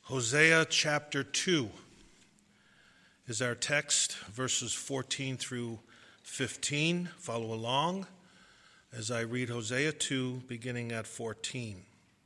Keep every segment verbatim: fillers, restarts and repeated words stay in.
Hosea chapter two is our text, verses fourteen through fifteen. Follow along as I read Hosea two, beginning at fourteen.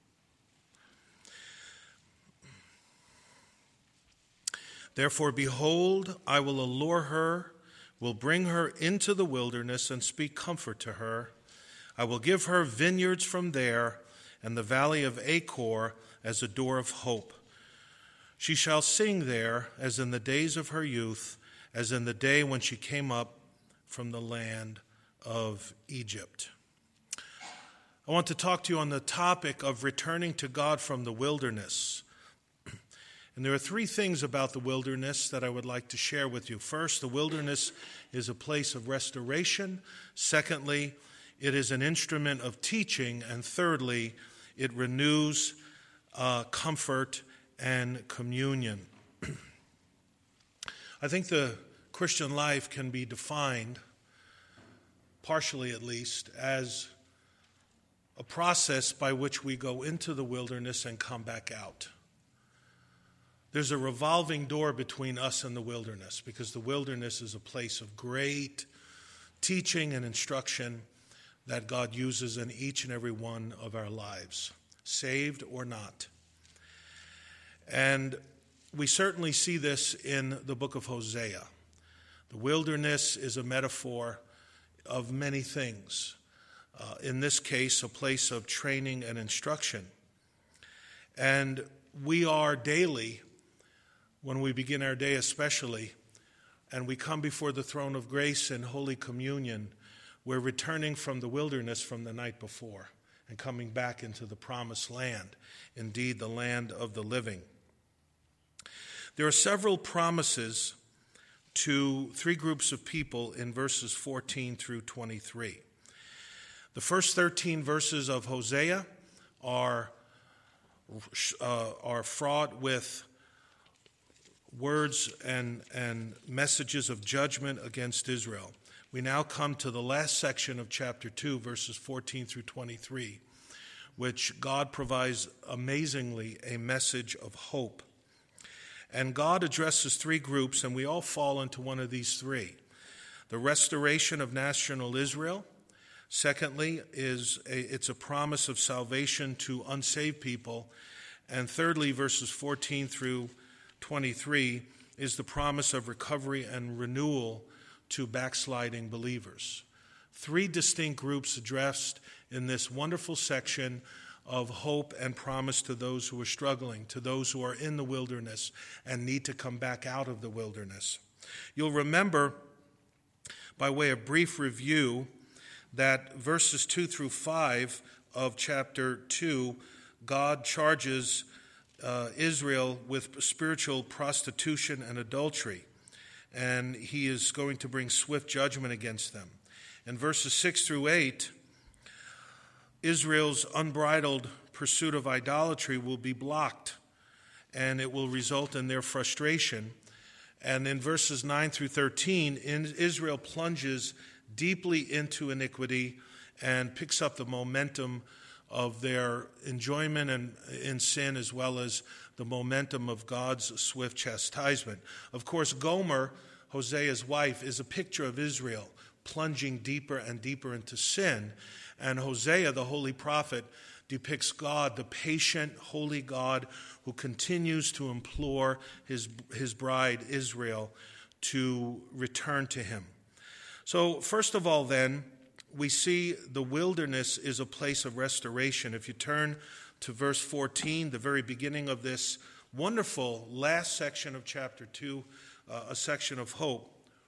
Therefore, behold, I will allure her, will bring her into the wilderness and speak comfort to her. I will give her vineyards from there, and the valley of Achor as a door of hope. She shall sing there as in the days of her youth, as in the day when she came up from the land of Egypt. I want to talk to you on the topic of returning to God from the wilderness. And there are three things about the wilderness that I would like to share with you. First, the wilderness is a place of restoration. Secondly, it is an instrument of teaching. And thirdly, it renews uh, comfort and communion. I think the Christian life can be defined, partially at least, as a process by which we go into the wilderness and come back out. There's a revolving door between us and the wilderness, because the wilderness is a place of great teaching and instruction that God uses in each and every one of our lives, saved or not. And we certainly see this in the book of Hosea. The wilderness is a metaphor of many things. Uh, in this case, a place of training and instruction. And we are daily, when we begin our day especially, and we come before the throne of grace in Holy Communion, we're returning from the wilderness from the night before and coming back into the promised land, indeed the land of the living. There are several promises to three groups of people in verses fourteen through twenty-three. The first thirteen verses of Hosea are, uh, are fraught with words and, and messages of judgment against Israel. We now come to the last section of chapter two, verses fourteen through twenty-three, which God provides amazingly a message of hope. And God addresses three groups, and we all fall into one of these three. The restoration of national Israel. Secondly, is a, it's a promise of salvation to unsaved people. And thirdly, verses fourteen through twenty-three, is the promise of recovery and renewal to backsliding believers. Three distinct groups addressed in this wonderful section of hope and promise to those who are struggling, to those who are in the wilderness and need to come back out of the wilderness. You'll remember, by way of brief review, that verses two through five of chapter two, God charges uh, Israel with spiritual prostitution and adultery, and he is going to bring swift judgment against them. In verses six through eight, Israel's unbridled pursuit of idolatry will be blocked, and it will result in their frustration. And in verses nine through thirteen, Israel plunges deeply into iniquity and picks up the momentum of their enjoyment and in sin, as well as the momentum of God's swift chastisement. Of course, Gomer, Hosea's wife, is a picture of Israel plunging deeper and deeper into sin. And Hosea, the holy prophet, depicts God, the patient, holy God, who continues to implore his, his bride, Israel, to return to him. So, first of all, then, we see the wilderness is a place of restoration. If you turn to verse fourteen, the very beginning of this wonderful last section of chapter two, uh, a section of hope,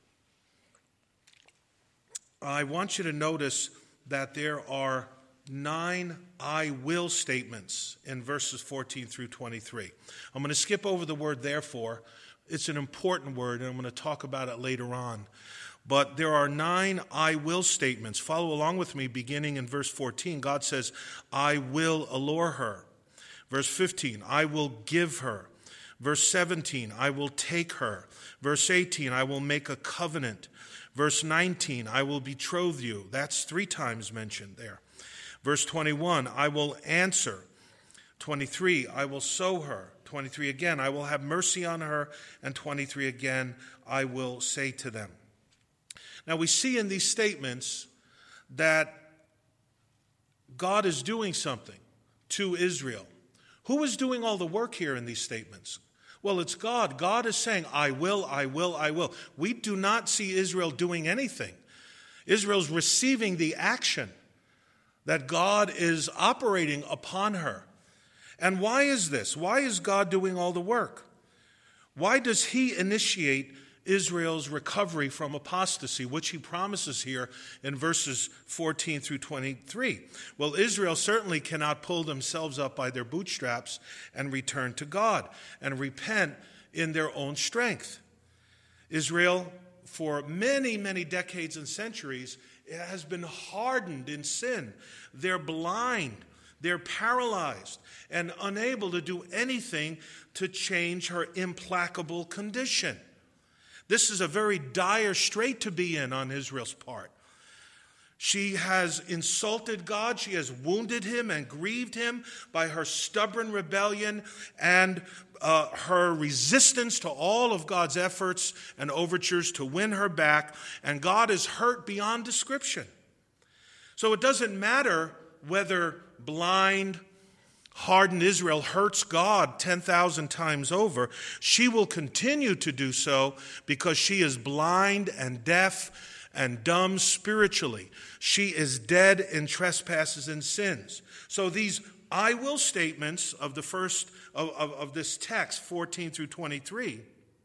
I want you to notice that there are nine I will statements in verses fourteen through twenty-three. I'm going to skip over the word therefore. It's an important word, and I'm going to talk about it later on. But there are nine I will statements. Follow along with me, beginning in verse fourteen. God says, I will allure her. Verse fifteen, I will give her. Verse seventeen, I will take her. Verse eighteen, I will make a covenant. Verse nineteen, I will betroth you. That's three times mentioned there. Verse twenty-one, I will answer. twenty-three, I will sow her. twenty-three again, I will have mercy on her. And twenty-three again, I will say to them. Now we see in these statements that God is doing something to Israel. Who is doing all the work here in these statements? Well, it's God. God is saying, I will, I will, I will. We do not see Israel doing anything. Israel's receiving the action that God is operating upon her. And why is this? Why is God doing all the work? Why does he initiate Israel's recovery from apostasy, which he promises here in verses fourteen through twenty-three? Well, Israel certainly cannot pull themselves up by their bootstraps and return to God and repent in their own strength. Israel, for many, many decades and centuries, has been hardened in sin. They're blind, they're paralyzed, and unable to do anything to change her implacable condition. This is a very dire strait to be in on Israel's part. She has insulted God. She has wounded him and grieved him by her stubborn rebellion and uh, her resistance to all of God's efforts and overtures to win her back. And God is hurt beyond description. So it doesn't matter whether blind, hardened Israel hurts God ten thousand times over. She will continue to do so because she is blind and deaf and dumb spiritually. She is dead in trespasses and sins. So these I will statements of the first of, of, of this text, fourteen through twenty-three,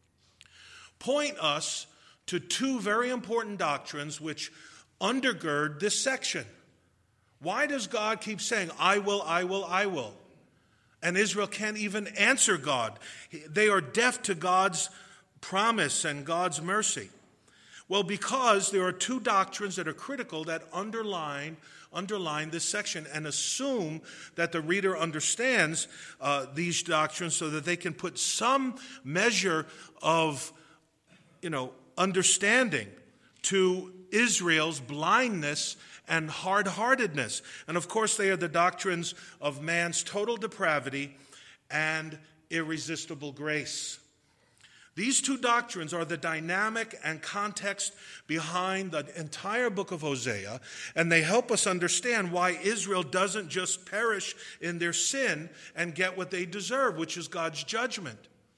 point us to two very important doctrines which undergird this section. Why does God keep saying, I will, I will, I will? And Israel can't even answer God. They are deaf to God's promise and God's mercy. Well, because there are two doctrines that are critical that underline underline this section and assume that the reader understands uh, these doctrines so that they can put some measure of, you know, understanding to Israel's blindness and hard-heartedness. And of course, they are the doctrines of man's total depravity and irresistible grace. These two doctrines are the dynamic and context behind the entire book of Hosea, and they help us understand why Israel doesn't just perish in their sin and get what they deserve, which is God's judgment.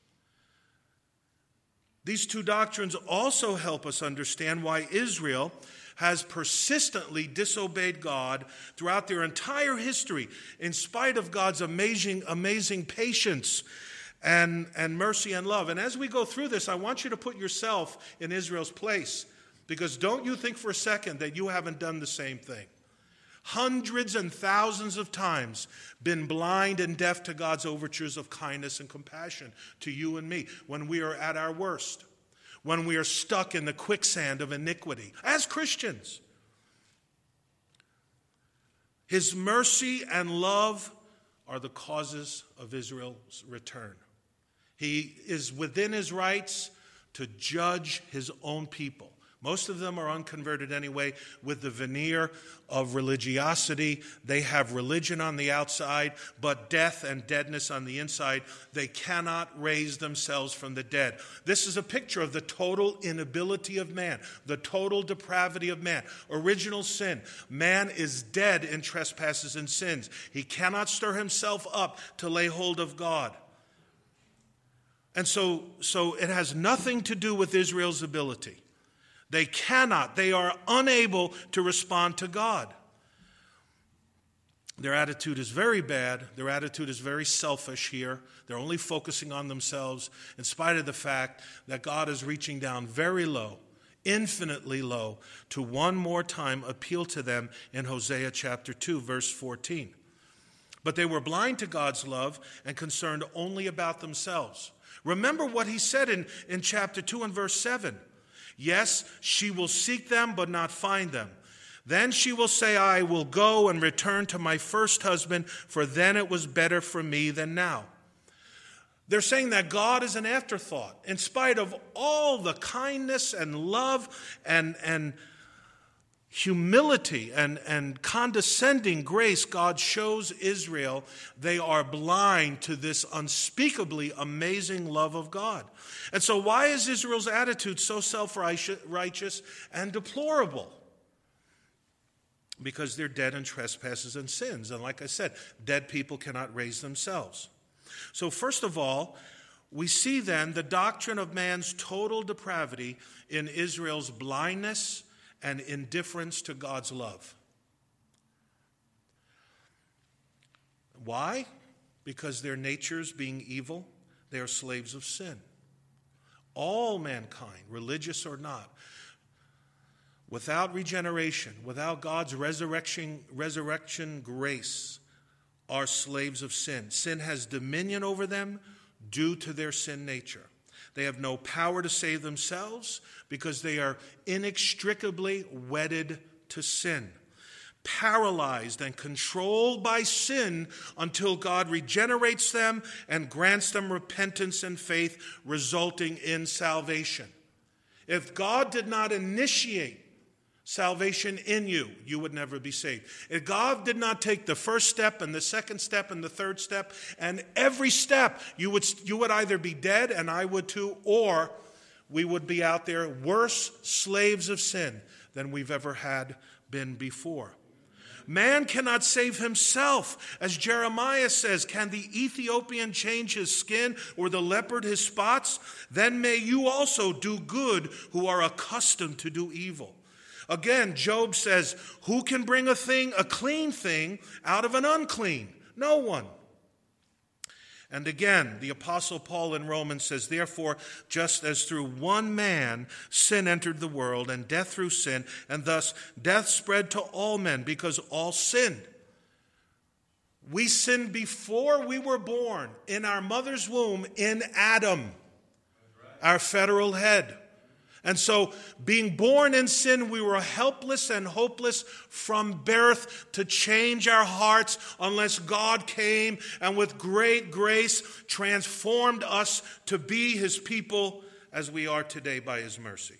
These two doctrines also help us understand why Israel has persistently disobeyed God throughout their entire history, in spite of God's amazing, amazing patience and, and mercy and love. And as we go through this, I want you to put yourself in Israel's place, because don't you think for a second that you haven't done the same thing. Hundreds and thousands of times been blind and deaf to God's overtures of kindness and compassion to you and me when we are at our worst, when we are stuck in the quicksand of iniquity as Christians. His mercy and love are the causes of Israel's return. He is within his rights to judge his own people. Most of them are unconverted anyway, with the veneer of religiosity. They have religion on the outside, but death and deadness on the inside. They cannot raise themselves from the dead. This is a picture of the total inability of man, the total depravity of man. Original sin. Man is dead in trespasses and sins. He cannot stir himself up to lay hold of God. And so, so it has nothing to do with Israel's ability. They cannot, they are unable to respond to God. Their attitude is very bad. Their attitude is very selfish here. They're only focusing on themselves in spite of the fact that God is reaching down very low, infinitely low, to one more time appeal to them in Hosea chapter two, verse fourteen. But they were blind to God's love and concerned only about themselves. Remember what he said in, in chapter two and verse seven. Yes, she will seek them, but not find them. Then she will say, I will go and return to my first husband, for then it was better for me than now. They're saying that God is an afterthought, in spite of all the kindness and love and, and humility and, and condescending grace God shows Israel, they are blind to this unspeakably amazing love of God. And so why is Israel's attitude so self-righteous and deplorable? Because they're dead in trespasses and sins. And like I said, dead people cannot raise themselves. So first of all, we see then the doctrine of man's total depravity in Israel's blindness and indifference to God's love. Why? Because their natures being evil, they are slaves of sin. All mankind, religious or not, without regeneration, without God's resurrection, resurrection grace, are slaves of sin. Sin has dominion over them due to their sin nature. They have no power to save themselves because they are inextricably wedded to sin, paralyzed and controlled by sin until God regenerates them and grants them repentance and faith, resulting in salvation. If God did not initiate salvation in you, you would never be saved. If God did not take the first step and the second step and the third step and every step, you would you would either be dead, and I would too, or we would be out there worse slaves of sin than we've ever had been before. Man cannot save himself. As Jeremiah says, can the Ethiopian change his skin or the leopard his spots? Then may you also do good who are accustomed to do evil. Again, Job says, who can bring a thing, a clean thing, out of an unclean? No one. And again, the Apostle Paul in Romans says, therefore, just as through one man sin entered the world, and death through sin, and thus death spread to all men because all sinned. We sinned before we were born, in our mother's womb, in Adam, our federal head. And so, being born in sin, we were helpless and hopeless from birth to change our hearts unless God came and with great grace transformed us to be his people as we are today by his mercy.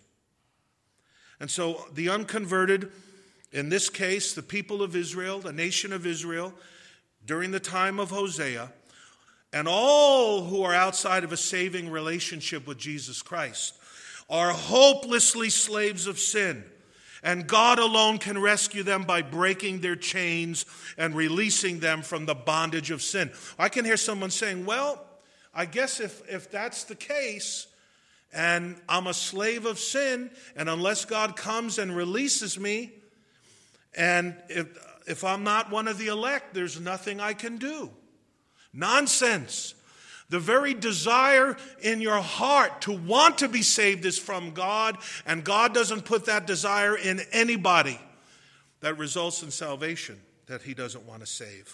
And so, the unconverted, in this case, the people of Israel, the nation of Israel, during the time of Hosea, and all who are outside of a saving relationship with Jesus Christ, are hopelessly slaves of sin, and God alone can rescue them by breaking their chains and releasing them from the bondage of sin. I can hear someone saying, well, I guess if, if that's the case, and I'm a slave of sin, and unless God comes and releases me, and if, if I'm not one of the elect, there's nothing I can do. Nonsense. The very desire in your heart to want to be saved is from God, and God doesn't put that desire in anybody. That results in salvation that he doesn't want to save.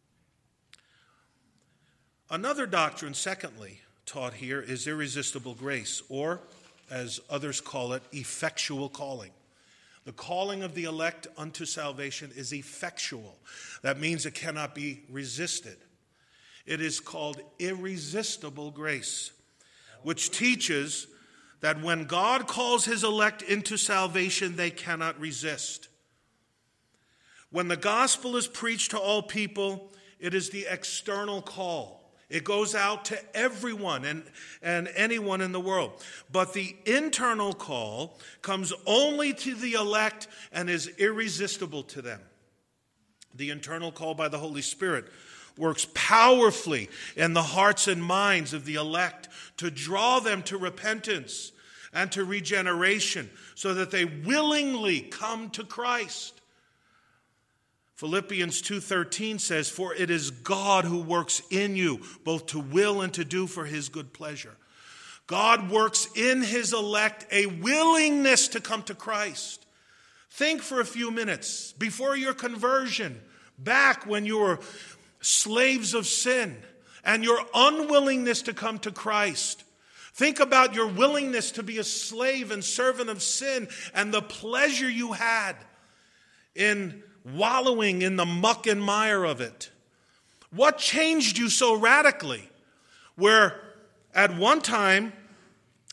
Another doctrine, secondly, taught here is irresistible grace, or, as others call it, effectual calling. The calling of the elect unto salvation is effectual. That means it cannot be resisted. It is called irresistible grace, which teaches that when God calls his elect into salvation, they cannot resist. When the gospel is preached to all people, it is the external call. It goes out to everyone and, and anyone in the world. But the internal call comes only to the elect and is irresistible to them. The internal call by the Holy Spirit works powerfully in the hearts and minds of the elect to draw them to repentance and to regeneration so that they willingly come to Christ. Philippians two thirteen says, for it is God who works in you both to will and to do for his good pleasure. God works in his elect a willingness to come to Christ. Think for a few minutes before your conversion, back when you were slaves of sin, and your unwillingness to come to Christ. Think about your willingness to be a slave and servant of sin and the pleasure you had in wallowing in the muck and mire of it. What changed you so radically? Where at one time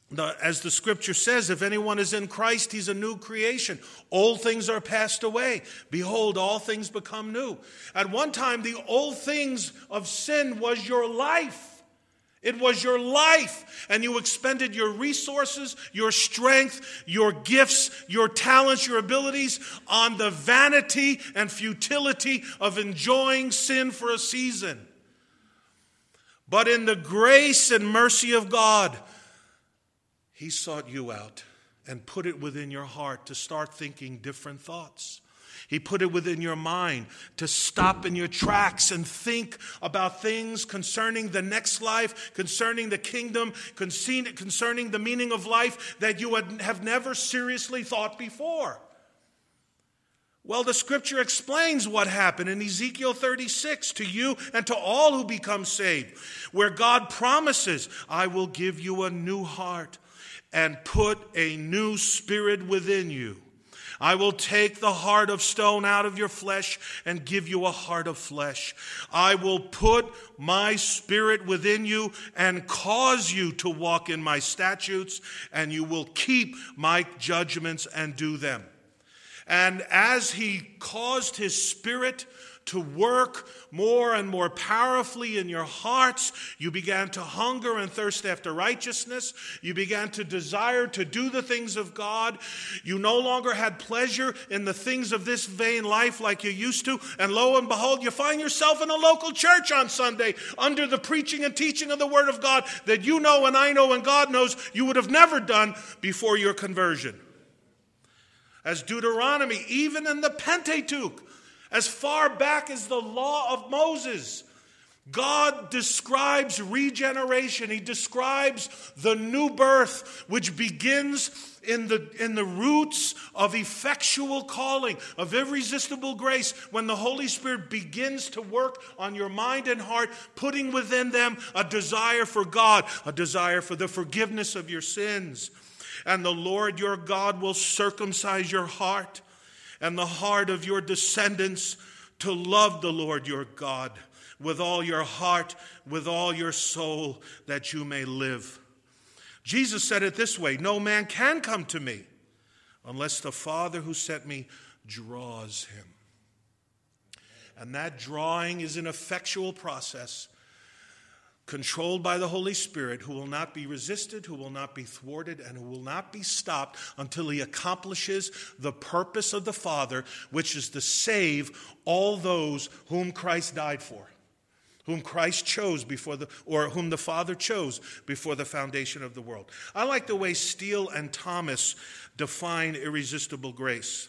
The, as the scripture says, if anyone is in Christ, he's a new creation. Old things are passed away. Behold, all things become new. At one time, the old things of sin was your life. It was your life. And you expended your resources, your strength, your gifts, your talents, your abilities on the vanity and futility of enjoying sin for a season. But in the grace and mercy of God, He sought you out and put it within your heart to start thinking different thoughts. He put it within your mind to stop in your tracks and think about things concerning the next life, concerning the kingdom, concerning the meaning of life that you have never seriously thought before. Well, the scripture explains what happened in Ezekiel thirty-six to you and to all who become saved, where God promises, I will give you a new heart and put a new spirit within you. I will take the heart of stone out of your flesh and give you a heart of flesh. I will put my spirit within you and cause you to walk in my statutes, and you will keep my judgments and do them. And as he caused his spirit to work more and more powerfully in your hearts, you began to hunger and thirst after righteousness. You began to desire to do the things of God. You no longer had pleasure in the things of this vain life like you used to. And lo and behold, you find yourself in a local church on Sunday under the preaching and teaching of the Word of God that you know and I know and God knows you would have never done before your conversion. As Deuteronomy, even in the Pentateuch, as far back as the law of Moses, God describes regeneration. He describes the new birth, which begins in the, in the roots of effectual calling, of irresistible grace, when the Holy Spirit begins to work on your mind and heart, putting within them a desire for God, a desire for the forgiveness of your sins. And the Lord your God will circumcise your heart and the heart of your descendants to love the Lord your God with all your heart, with all your soul, that you may live. Jesus said it this way, no man can come to me unless the Father who sent me draws him. And that drawing is an effectual process controlled by the Holy Spirit, who will not be resisted, who will not be thwarted, and who will not be stopped until he accomplishes the purpose of the Father, which is to save all those whom Christ died for, whom Christ chose before the, or whom the Father chose before the foundation of the world. I like the way Steele and Thomas define irresistible grace.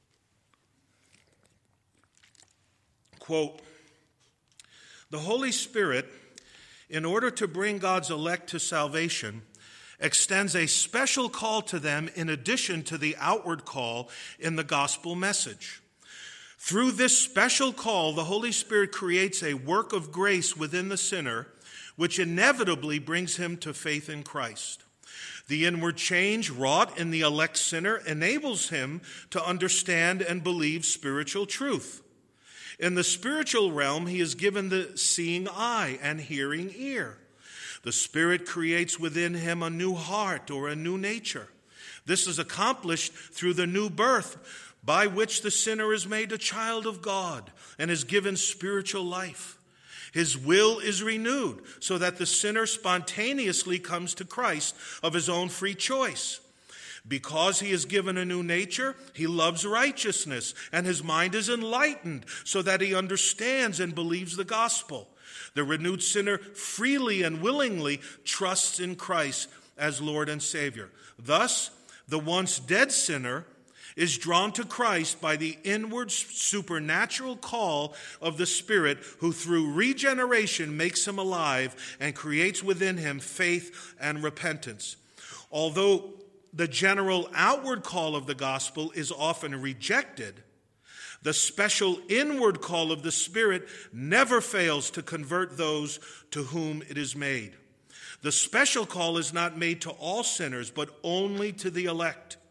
Quote, the Holy Spirit, in order to bring God's elect to salvation, extends a special call to them in addition to the outward call in the gospel message. Through this special call, the Holy Spirit creates a work of grace within the sinner, which inevitably brings him to faith in Christ. The inward change wrought in the elect sinner enables him to understand and believe spiritual truth. In the spiritual realm, he is given the seeing eye and hearing ear. The Spirit creates within him a new heart or a new nature. This is accomplished through the new birth, by which the sinner is made a child of God and is given spiritual life. His will is renewed so that the sinner spontaneously comes to Christ of his own free choice. Because he is given a new nature, he loves righteousness, and his mind is enlightened so that he understands and believes the gospel. The renewed sinner freely and willingly trusts in Christ as Lord and Savior. Thus, the once dead sinner is drawn to Christ by the inward supernatural call of the Spirit, who through regeneration makes him alive and creates within him faith and repentance. Although the general outward call of the gospel is often rejected, the special inward call of the Spirit never fails to convert those to whom it is made. The special call is not made to all sinners, but only to the elect.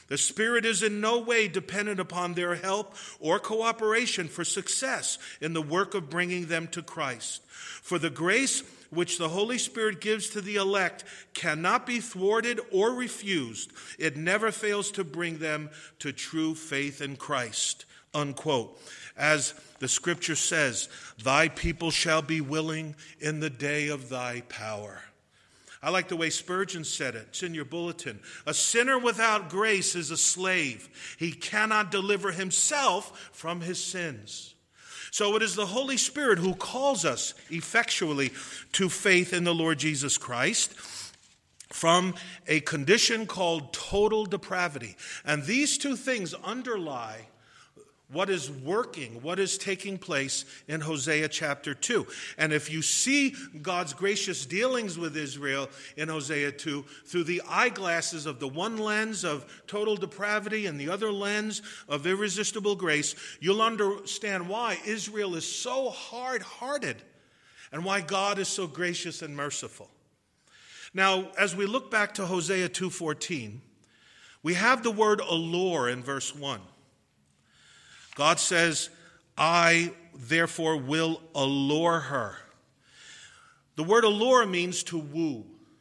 The Spirit is in no way dependent upon their help or cooperation for success in the work of bringing them to Christ. For the grace which the Holy Spirit gives to the elect cannot be thwarted or refused. It never fails to bring them to true faith in Christ. Unquote. As the scripture says, thy people shall be willing in the day of thy power. I like the way Spurgeon said it. It's in your bulletin. A sinner without grace is a slave. He cannot deliver himself from his sins. So it is the Holy Spirit who calls us effectually to faith in the Lord Jesus Christ from a condition called total depravity. And these two things underlie what is working, what is taking place in Hosea chapter two. And if you see God's gracious dealings with Israel in Hosea two through the eyeglasses of the one lens of total depravity and the other lens of irresistible grace, you'll understand why Israel is so hard-hearted and why God is so gracious and merciful. Now, as we look back to Hosea two fourteen, we have the word allure in verse one. God says, I therefore will allure her. The word allure means to woo,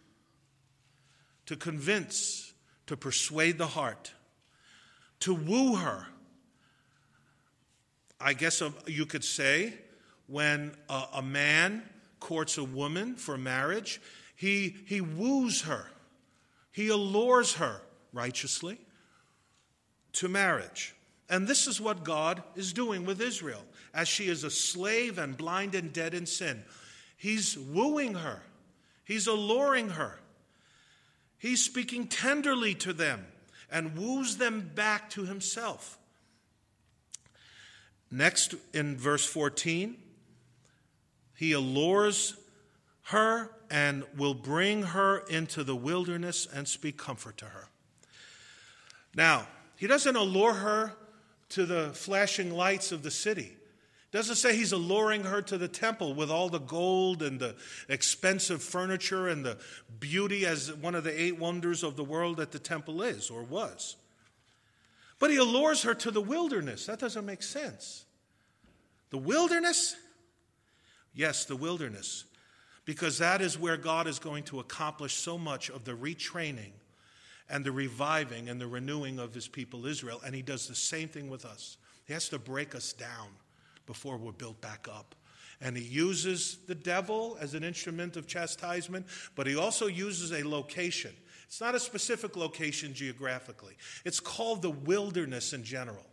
to convince, to persuade the heart, to woo her. I guess you could say when a, a man courts a woman for marriage, he, he woos her. He allures her righteously to marriage. And this is what God is doing with Israel, as she is a slave and blind and dead in sin. He's wooing her. He's alluring her. He's speaking tenderly to them and woos them back to himself. Next, in verse fourteen, he allures her and will bring her into the wilderness and speak comfort to her. Now, he doesn't allure her to the flashing lights of the city. Doesn't say he's alluring her to the temple with all the gold and the expensive furniture and the beauty as one of the eight wonders of the world that the temple is or was. But he allures her to the wilderness. That doesn't make sense. The wilderness? Yes, the wilderness. Because that is where God is going to accomplish so much of the retraining and the reviving and the renewing of his people Israel. And he does the same thing with us. He has to break us down before we're built back up. And he uses the devil as an instrument of chastisement, but he also uses a location. It's not a specific location geographically. It's called the wilderness in general.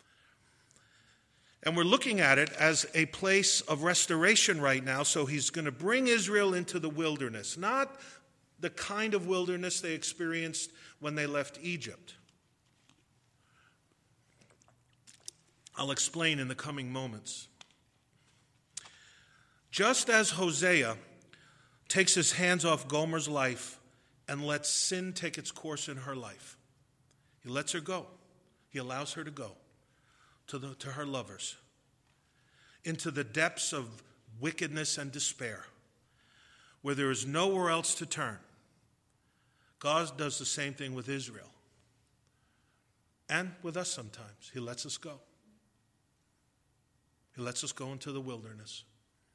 And we're looking at it as a place of restoration right now. So he's going to bring Israel into the wilderness, not the kind of wilderness they experienced when they left Egypt. I'll explain in the coming moments. Just as Hosea takes his hands off Gomer's life and lets sin take its course in her life, he lets her go. He allows her to go to, the, to her lovers, into the depths of wickedness and despair, where there is nowhere else to turn. God does the same thing with Israel. And with us sometimes. He lets us go. He lets us go into the wilderness.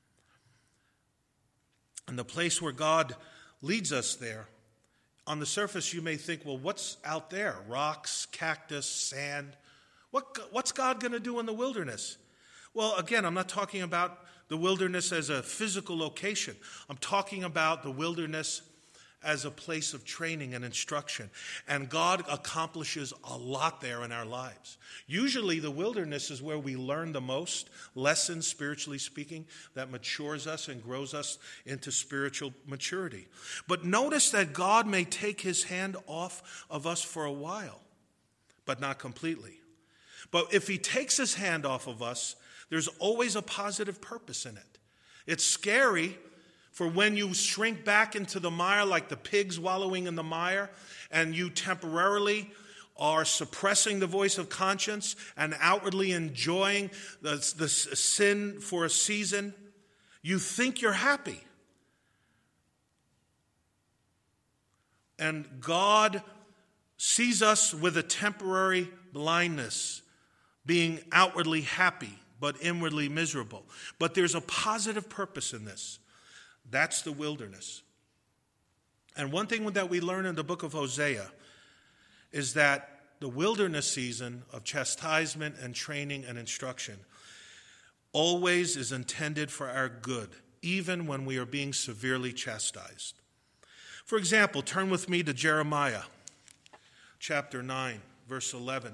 And the place where God leads us there, on the surface you may think, well, what's out there? Rocks, cactus, sand. What, what's God going to do in the wilderness? Well, again, I'm not talking about the wilderness as a physical location. I'm talking about the wilderness as a place of training and instruction. And God accomplishes a lot there in our lives. Usually the wilderness is where we learn the most lessons, spiritually speaking, that matures us and grows us into spiritual maturity. But notice that God may take his hand off of us for a while, but not completely. But if he takes his hand off of us, there's always a positive purpose in it. It's scary for when you shrink back into the mire like the pigs wallowing in the mire, and you temporarily are suppressing the voice of conscience and outwardly enjoying the, the sin for a season. You think you're happy. And God sees us with a temporary blindness, being outwardly happy but inwardly miserable. But there's a positive purpose in this. That's the wilderness. And one thing that we learn in the book of Hosea is that the wilderness season of chastisement and training and instruction always is intended for our good, even when we are being severely chastised. For example, turn with me to Jeremiah chapter nine, verse eleven.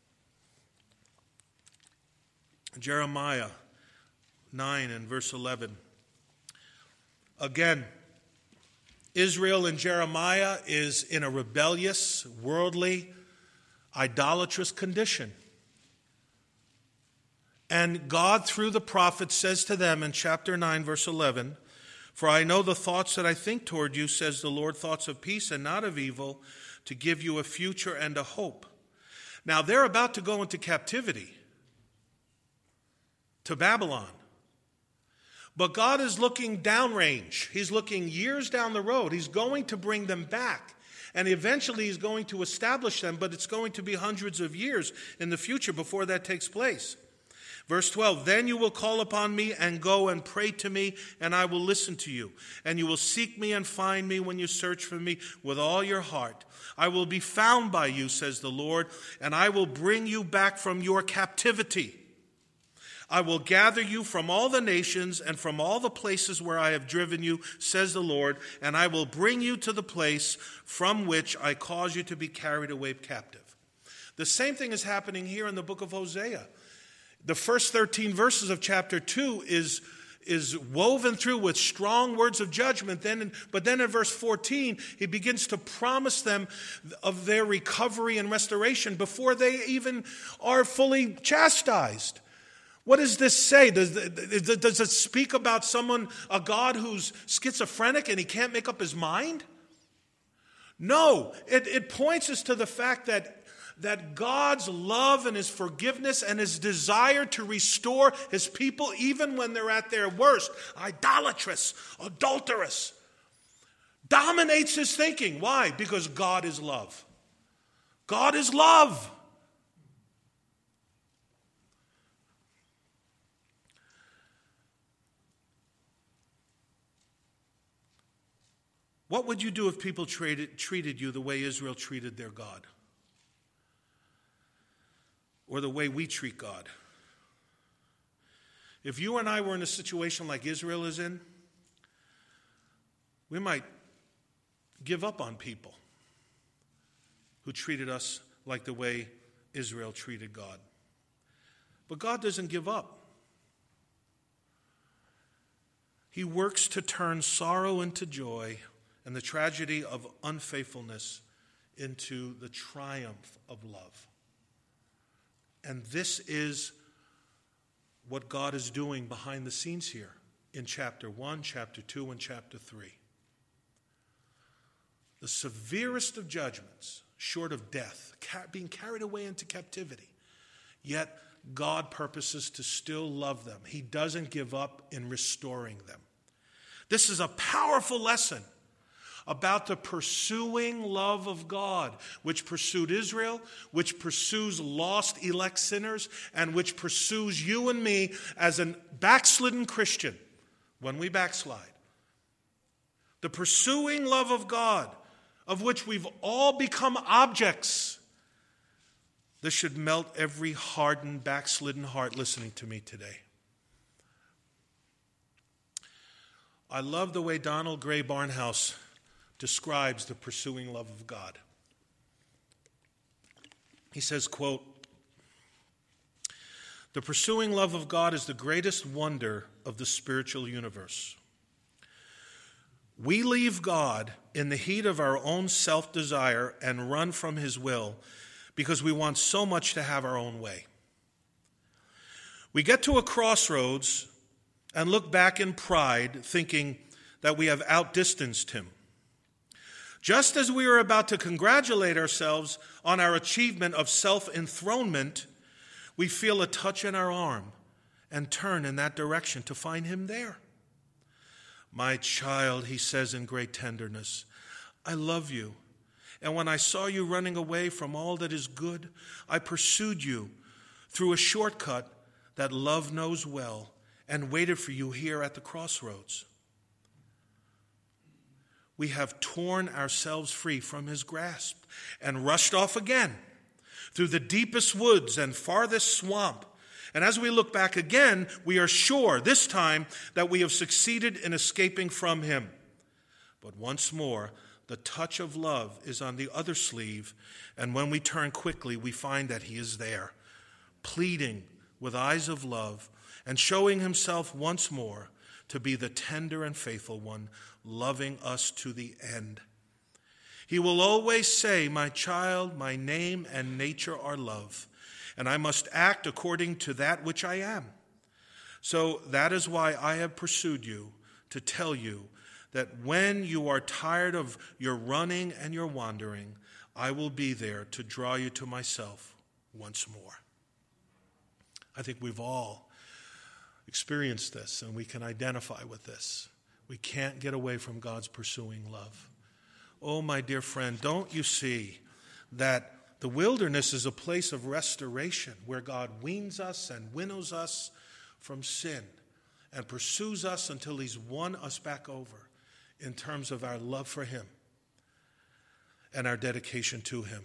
Jeremiah nine and verse eleven. Again, Israel in Jeremiah is in a rebellious, worldly, idolatrous condition. And God, through the prophet, says to them in chapter nine, verse eleven, "For I know the thoughts that I think toward you, says the Lord, thoughts of peace and not of evil, to give you a future and a hope." Now, they're about to go into captivity to Babylon. But God is looking downrange. He's looking years down the road. He's going to bring them back. And eventually he's going to establish them, but it's going to be hundreds of years in the future before that takes place. Verse twelve, "Then you will call upon me and go and pray to me, and I will listen to you. And you will seek me and find me when you search for me with all your heart. I will be found by you, says the Lord, and I will bring you back from your captivity. I will gather you from all the nations and from all the places where I have driven you, says the Lord, and I will bring you to the place from which I caused you to be carried away captive." The same thing is happening here in the book of Hosea. The first thirteen verses of chapter two is, is woven through with strong words of judgment. Then, but then in verse fourteen, he begins to promise them of their recovery and restoration before they even are fully chastised. What does this say? Does, does it speak about someone, a God who's schizophrenic and he can't make up his mind? No, it, it points us to the fact that, that God's love and his forgiveness and his desire to restore his people, even when they're at their worst, idolatrous, adulterous, dominates his thinking. Why? Because God is love. God is love. What would you do if people treated, treated you the way Israel treated their God? Or the way we treat God? If you and I were in a situation like Israel is in, we might give up on people who treated us like the way Israel treated God. But God doesn't give up. He works to turn sorrow into joy and the tragedy of unfaithfulness into the triumph of love. And this is what God is doing behind the scenes here in chapter one, chapter two, and chapter three. The severest of judgments, short of death, being carried away into captivity. Yet God purposes to still love them. He doesn't give up in restoring them. This is a powerful lesson about the pursuing love of God, which pursued Israel, which pursues lost elect sinners, and which pursues you and me as a backslidden Christian when we backslide. The pursuing love of God, of which we've all become objects. This should melt every hardened, backslidden heart listening to me today. I love the way Donald Gray Barnhouse describes the pursuing love of God. He says, quote, "The pursuing love of God is the greatest wonder of the spiritual universe. We leave God in the heat of our own self-desire and run from his will because we want so much to have our own way. We get to a crossroads and look back in pride, thinking that we have outdistanced him. Just as we are about to congratulate ourselves on our achievement of self-enthronement, we feel a touch in our arm and turn in that direction to find him there. 'My child,' he says in great tenderness, 'I love you, And when I saw you running away from all that is good, I pursued you through a shortcut that love knows well and waited for you here at the crossroads. We have torn ourselves free from his grasp and rushed off again through the deepest woods and farthest swamp. And as we look back again, we are sure this time that we have succeeded in escaping from him. But once more, the touch of love is on the other sleeve, and when we turn quickly, we find that he is there, pleading with eyes of love and showing himself once more to be the tender and faithful one, loving us to the end. He will always say, "My child, my name and nature are love, and I must act according to that which I am." So that is why I have pursued you, to tell you that when you are tired of your running and your wandering, I will be there to draw you to myself once more. I think we've all experienced this, and we can identify with this. We can't get away from God's pursuing love. Oh, my dear friend, don't you see that the wilderness is a place of restoration where God weans us and winnows us from sin and pursues us until he's won us back over in terms of our love for him and our dedication to him.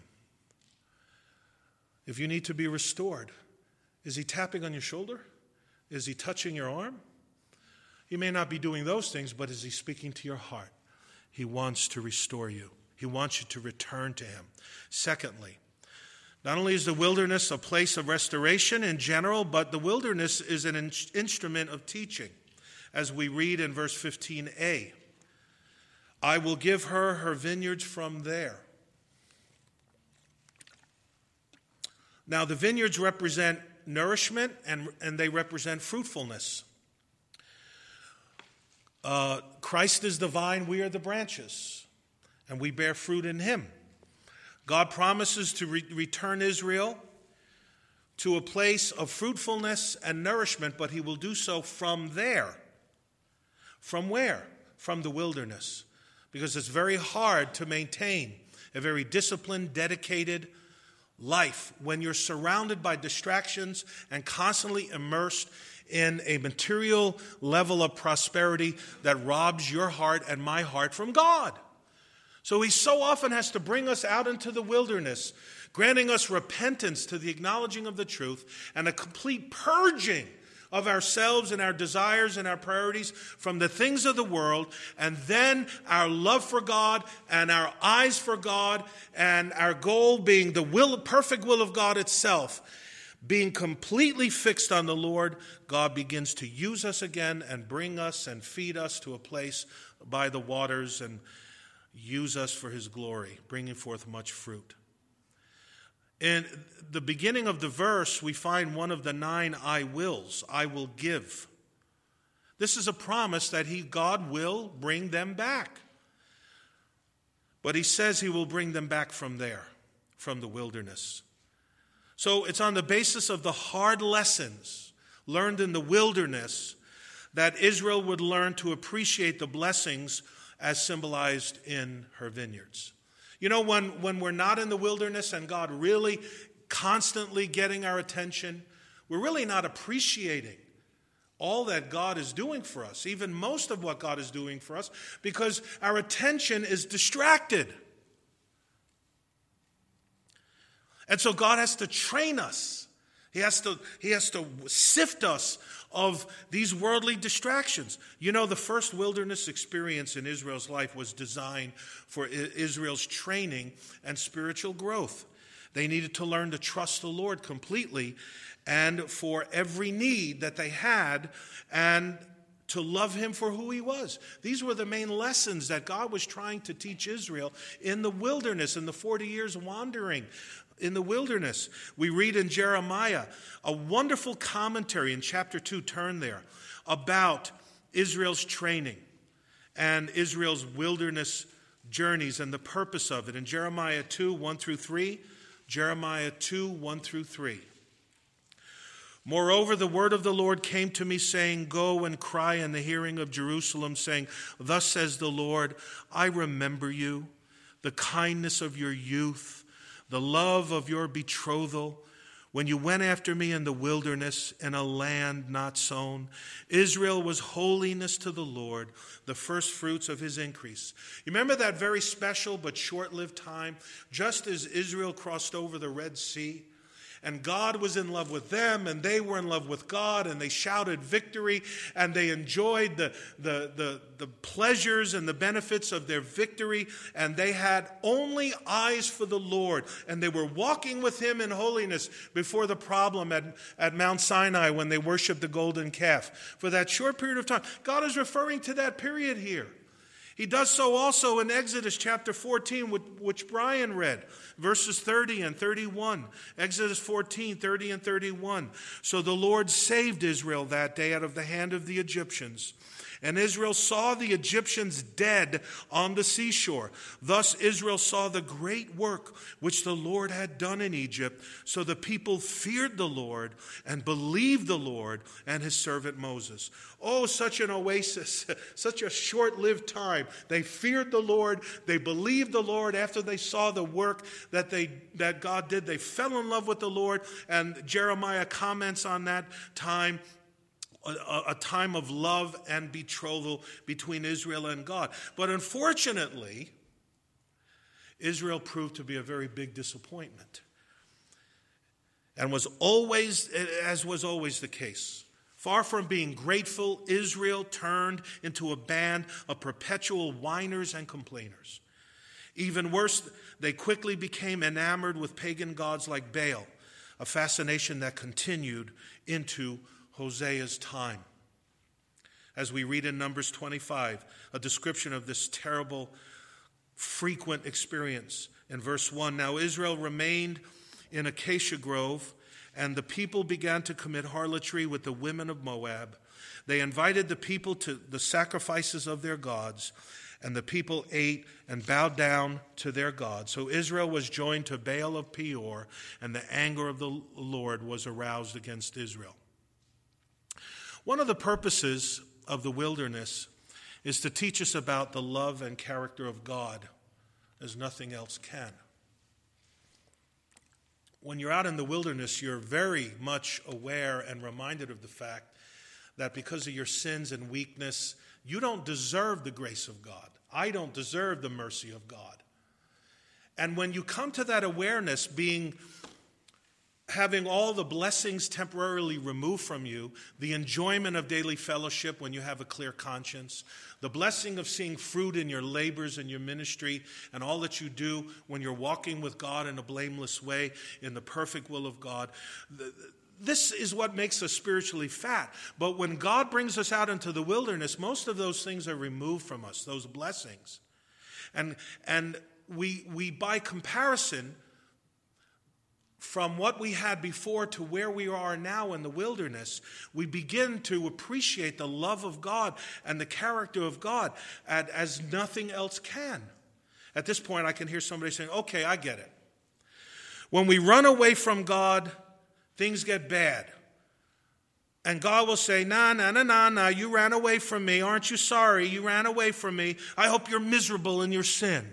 If you need to be restored, is he tapping on your shoulder? Is he touching your arm? He may not be doing those things, but is he speaking to your heart? He wants to restore you. He wants you to return to him. Secondly, not only is the wilderness a place of restoration in general, but the wilderness is an in- instrument of teaching, as we read in verse fifteen a. I will give her her vineyards from there. Now, the vineyards represent nourishment and, and they represent fruitfulness. Uh, Christ is the vine, we are the branches, and we bear fruit in him. God promises to re- return Israel to a place of fruitfulness and nourishment, but he will do so from there. From where? From the wilderness. Because it's very hard to maintain a very disciplined, dedicated life when you're surrounded by distractions and constantly immersed in a material level of prosperity that robs your heart and my heart from God. So he so often has to bring us out into the wilderness, granting us repentance to the acknowledging of the truth and a complete purging of ourselves and our desires and our priorities from the things of the world, and then our love for God and our eyes for God and our goal being the will, perfect will of God itself. Being completely fixed on the Lord, God begins to use us again and bring us and feed us to a place by the waters and use us for his glory, bringing forth much fruit. In the beginning of the verse, we find one of the nine I wills. I will give. This is a promise that he, God will bring them back. But he says he will bring them back from there, from the wilderness. So it's on the basis of the hard lessons learned in the wilderness that Israel would learn to appreciate the blessings as symbolized in her vineyards. You know, when, when we're not in the wilderness and God really constantly getting our attention, we're really not appreciating all that God is doing for us, even most of what God is doing for us, because our attention is distracted. And so God has to train us. He has to, he has to sift us of these worldly distractions. You know, the first wilderness experience in Israel's life was designed for Israel's training and spiritual growth. They needed to learn to trust the Lord completely and for every need that they had and to love him for who he was. These were the main lessons that God was trying to teach Israel in the wilderness, in the forty years wandering in the wilderness. We read in Jeremiah a wonderful commentary in chapter two, turn there, about Israel's training and Israel's wilderness journeys and the purpose of it. In Jeremiah two, one through three, Jeremiah two, one through three. Moreover, the word of the Lord came to me, saying, Go and cry in the hearing of Jerusalem, saying, Thus says the Lord, I remember you, the kindness of your youth, the love of your betrothal, when you went after me in the wilderness in a land not sown. Israel was holiness to the Lord, the first fruits of his increase. You remember that very special but short-lived time, just as Israel crossed over the Red Sea? And God was in love with them, and they were in love with God, and they shouted victory, and they enjoyed the, the, the, the pleasures and the benefits of their victory, and they had only eyes for the Lord, and they were walking with him in holiness before the problem at, at Mount Sinai when they worshiped the golden calf. For that short period of time, God is referring to that period here. He does so also in Exodus chapter fourteen, which Brian read, verses thirty and thirty-one. Exodus fourteen, thirty and thirty-one. So the Lord saved Israel that day out of the hand of the Egyptians. And Israel saw the Egyptians dead on the seashore. Thus Israel saw the great work which the Lord had done in Egypt. So the people feared the Lord and believed the Lord and his servant Moses. Oh, such an oasis, such a short-lived time. They feared the Lord. They believed the Lord after they saw the work that they that God did. They fell in love with the Lord. And Jeremiah comments on that time. A, a time of love and betrothal between Israel and God. But unfortunately, Israel proved to be a very big disappointment. And was always, as was always the case, far from being grateful, Israel turned into a band of perpetual whiners and complainers. Even worse, they quickly became enamored with pagan gods like Baal, a fascination that continued into Hosea's time. As we read in Numbers twenty-five, a description of this terrible, frequent experience. In verse one, now Israel remained in Acacia Grove, and the people began to commit harlotry with the women of Moab. They invited the people to the sacrifices of their gods, and the people ate and bowed down to their gods. So Israel was joined to Baal of Peor, and the anger of the Lord was aroused against Israel. One of the purposes of the wilderness is to teach us about the love and character of God as nothing else can. When you're out in the wilderness, you're very much aware and reminded of the fact that because of your sins and weakness, you don't deserve the grace of God. I don't deserve the mercy of God. And when you come to that awareness, being having all the blessings temporarily removed from you, the enjoyment of daily fellowship when you have a clear conscience, the blessing of seeing fruit in your labors and your ministry and all that you do when you're walking with God in a blameless way, in the perfect will of God. This is what makes us spiritually fat. But when God brings us out into the wilderness, most of those things are removed from us, those blessings. And, and we, we, by comparison, from what we had before to where we are now in the wilderness, we begin to appreciate the love of God and the character of God as nothing else can. At this point, I can hear somebody saying, okay, I get it. When we run away from God, things get bad. And God will say, nah, nah, nah, nah, nah, you ran away from me. Aren't you sorry? You ran away from me. I hope you're miserable in your sin.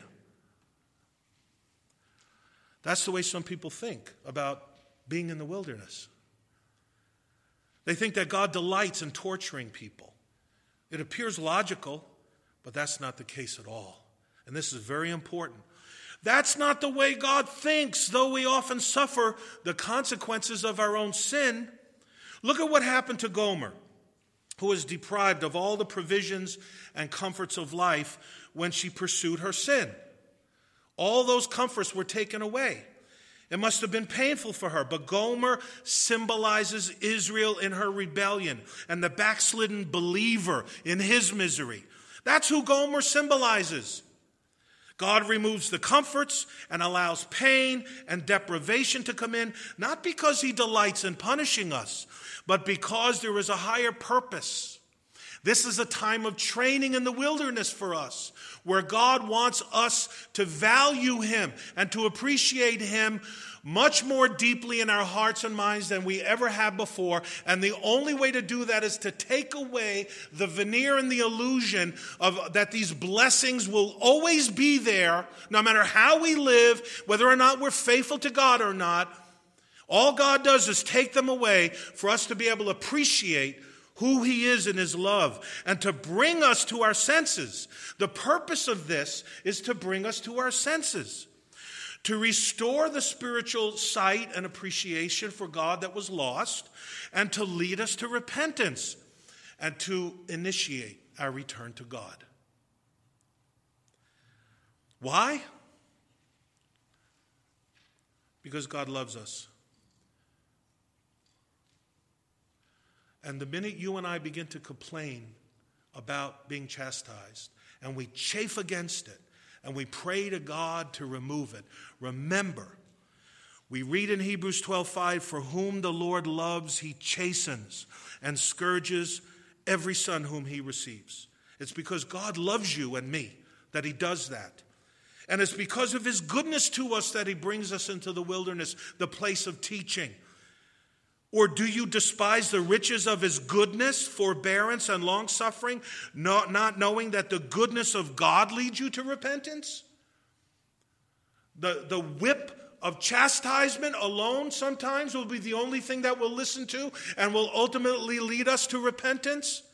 That's the way some people think about being in the wilderness. They think that God delights in torturing people. It appears logical, but that's not the case at all. And this is very important. That's not the way God thinks, though we often suffer the consequences of our own sin. Look at what happened to Gomer, who was deprived of all the provisions and comforts of life when she pursued her sin. All those comforts were taken away. It must have been painful for her. But Gomer symbolizes Israel in her rebellion and the backslidden believer in his misery. That's who Gomer symbolizes. God removes the comforts and allows pain and deprivation to come in, not because he delights in punishing us, but because there is a higher purpose. This is a time of training in the wilderness for us, where God wants us to value him and to appreciate him much more deeply in our hearts and minds than we ever have before. And the only way to do that is to take away the veneer and the illusion of that these blessings will always be there, no matter how we live, whether or not we're faithful to God or not. All God does is take them away for us to be able to appreciate who he is in his love and to bring us to our senses. The purpose of this is to bring us to our senses, to restore the spiritual sight and appreciation for God that was lost, and to lead us to repentance and to initiate our return to God. Why? Because God loves us. And the minute you and I begin to complain about being chastised, and we chafe against it, and we pray to God to remove it, remember, we read in Hebrews twelve five, for whom the Lord loves, he chastens and scourges every son whom he receives. It's because God loves you and me that he does that. And it's because of his goodness to us that he brings us into the wilderness, the place of teaching. Or do you despise the riches of his goodness, forbearance, and long-suffering, not, not knowing that the goodness of God leads you to repentance? The, the whip of chastisement alone sometimes will be the only thing that we'll listen to and will ultimately lead us to repentance.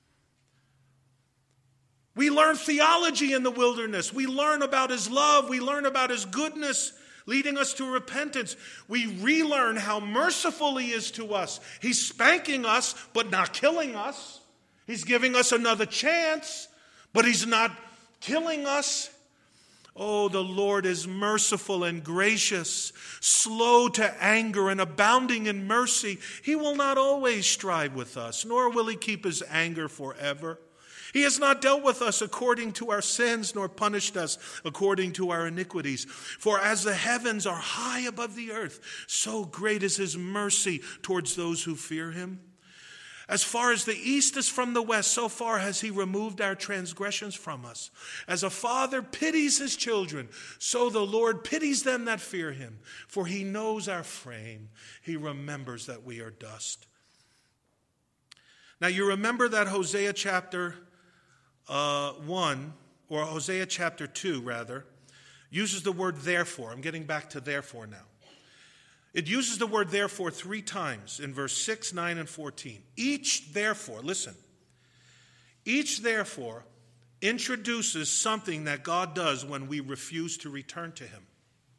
We learn theology in the wilderness. We learn about his love. We learn about his goodness, leading us to repentance. We relearn how merciful he is to us. He's spanking us, but not killing us. He's giving us another chance, but he's not killing us. Oh, the Lord is merciful and gracious, slow to anger and abounding in mercy. He will not always strive with us, nor will he keep his anger forever. He has not dealt with us according to our sins, nor punished us according to our iniquities. For as the heavens are high above the earth, so great is his mercy towards those who fear him. As far as the east is from the west, so far has he removed our transgressions from us. As a father pities his children, so the Lord pities them that fear him. For he knows our frame. He remembers that we are dust. Now you remember that Hosea chapter Uh, one, or Hosea chapter two, rather, uses the word therefore. I'm getting back to therefore now. It uses the word therefore three times in verse six, nine, and fourteen. Each therefore, listen, each therefore introduces something that God does when we refuse to return to him.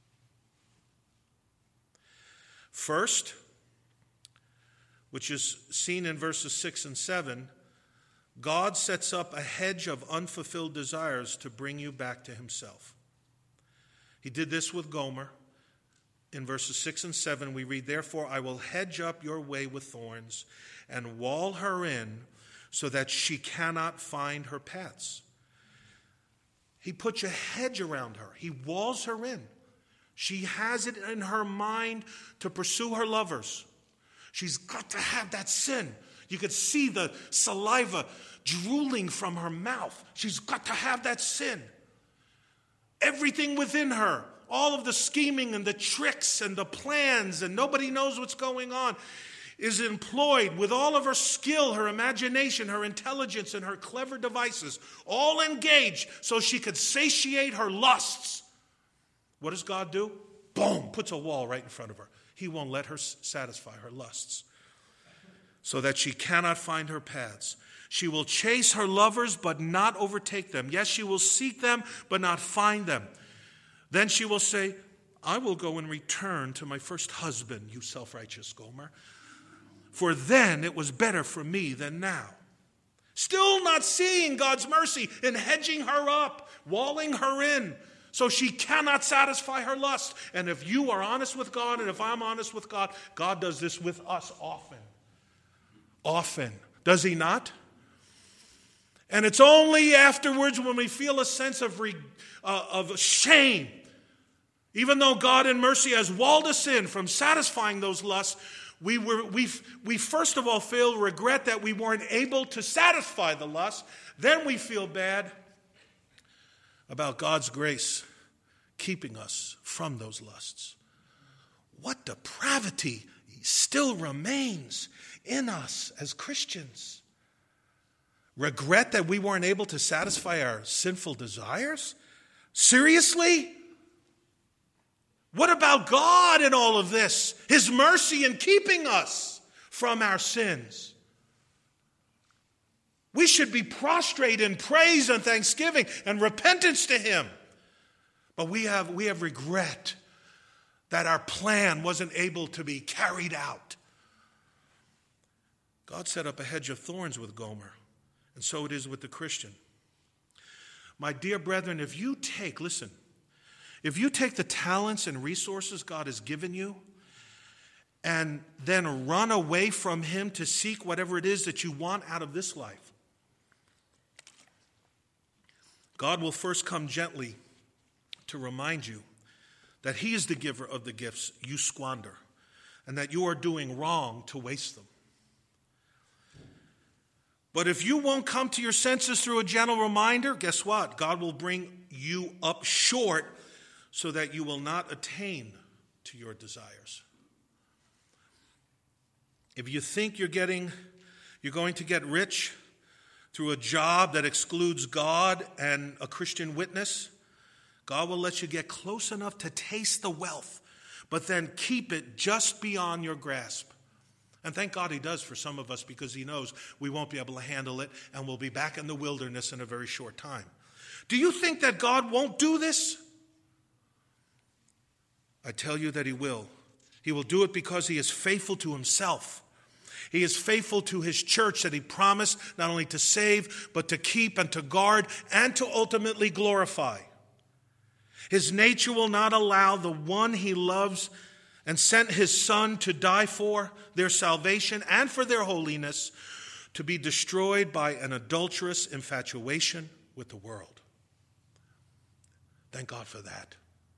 First, which is seen in verses six and seven, God sets up a hedge of unfulfilled desires to bring you back to himself. He did this with Gomer. In verses six and seven, we read, therefore I will hedge up your way with thorns and wall her in so that she cannot find her paths. He puts a hedge around her. He walls her in. She has it in her mind to pursue her lovers. She's got to have that sin. You could see the saliva drooling from her mouth. She's got to have that sin. Everything within her, all of the scheming and the tricks and the plans, and nobody knows what's going on, is employed with all of her skill, her imagination, her intelligence, and her clever devices, all engaged so she could satiate her lusts. What does God do? Boom, puts a wall right in front of her. He won't let her satisfy her lusts, so that she cannot find her paths. She will chase her lovers, but not overtake them. Yes, she will seek them, but not find them. Then she will say, I will go and return to my first husband, you self-righteous Gomer. For then it was better for me than now. Still not seeing God's mercy in hedging her up, walling her in, so she cannot satisfy her lust. And if you are honest with God, and if I'm honest with God, God does this with us often. Often. Does he not? And it's only afterwards when we feel a sense of, re, uh, of shame, even though God in mercy has walled us in from satisfying those lusts, We were we we first of all feel regret that we weren't able to satisfy the lust. Then we feel bad about God's grace keeping us from those lusts. What depravity still remains in us as Christians? Regret that we weren't able to satisfy our sinful desires? Seriously? What about God in all of this? His mercy in keeping us from our sins. We should be prostrate in praise and thanksgiving and repentance to Him. But we have, we have regret that our plan wasn't able to be carried out. God set up a hedge of thorns with Gomer, and so it is with the Christian. My dear brethren, if you take, listen, if you take the talents and resources God has given you and then run away from Him to seek whatever it is that you want out of this life, God will first come gently to remind you that He is the giver of the gifts you squander and that you are doing wrong to waste them. But if you won't come to your senses through a gentle reminder, guess what? God will bring you up short so that you will not attain to your desires. If you think you're getting, you're going to get rich through a job that excludes God and a Christian witness, God will let you get close enough to taste the wealth, but then keep it just beyond your grasp. And thank God He does for some of us, because He knows we won't be able to handle it and we'll be back in the wilderness in a very short time. Do you think that God won't do this? I tell you that He will. He will do it because He is faithful to Himself. He is faithful to His church that He promised not only to save, but to keep and to guard and to ultimately glorify. His nature will not allow the one He loves and sent His Son to die for, their salvation and for their holiness, to be destroyed by an adulterous infatuation with the world. Thank God for that.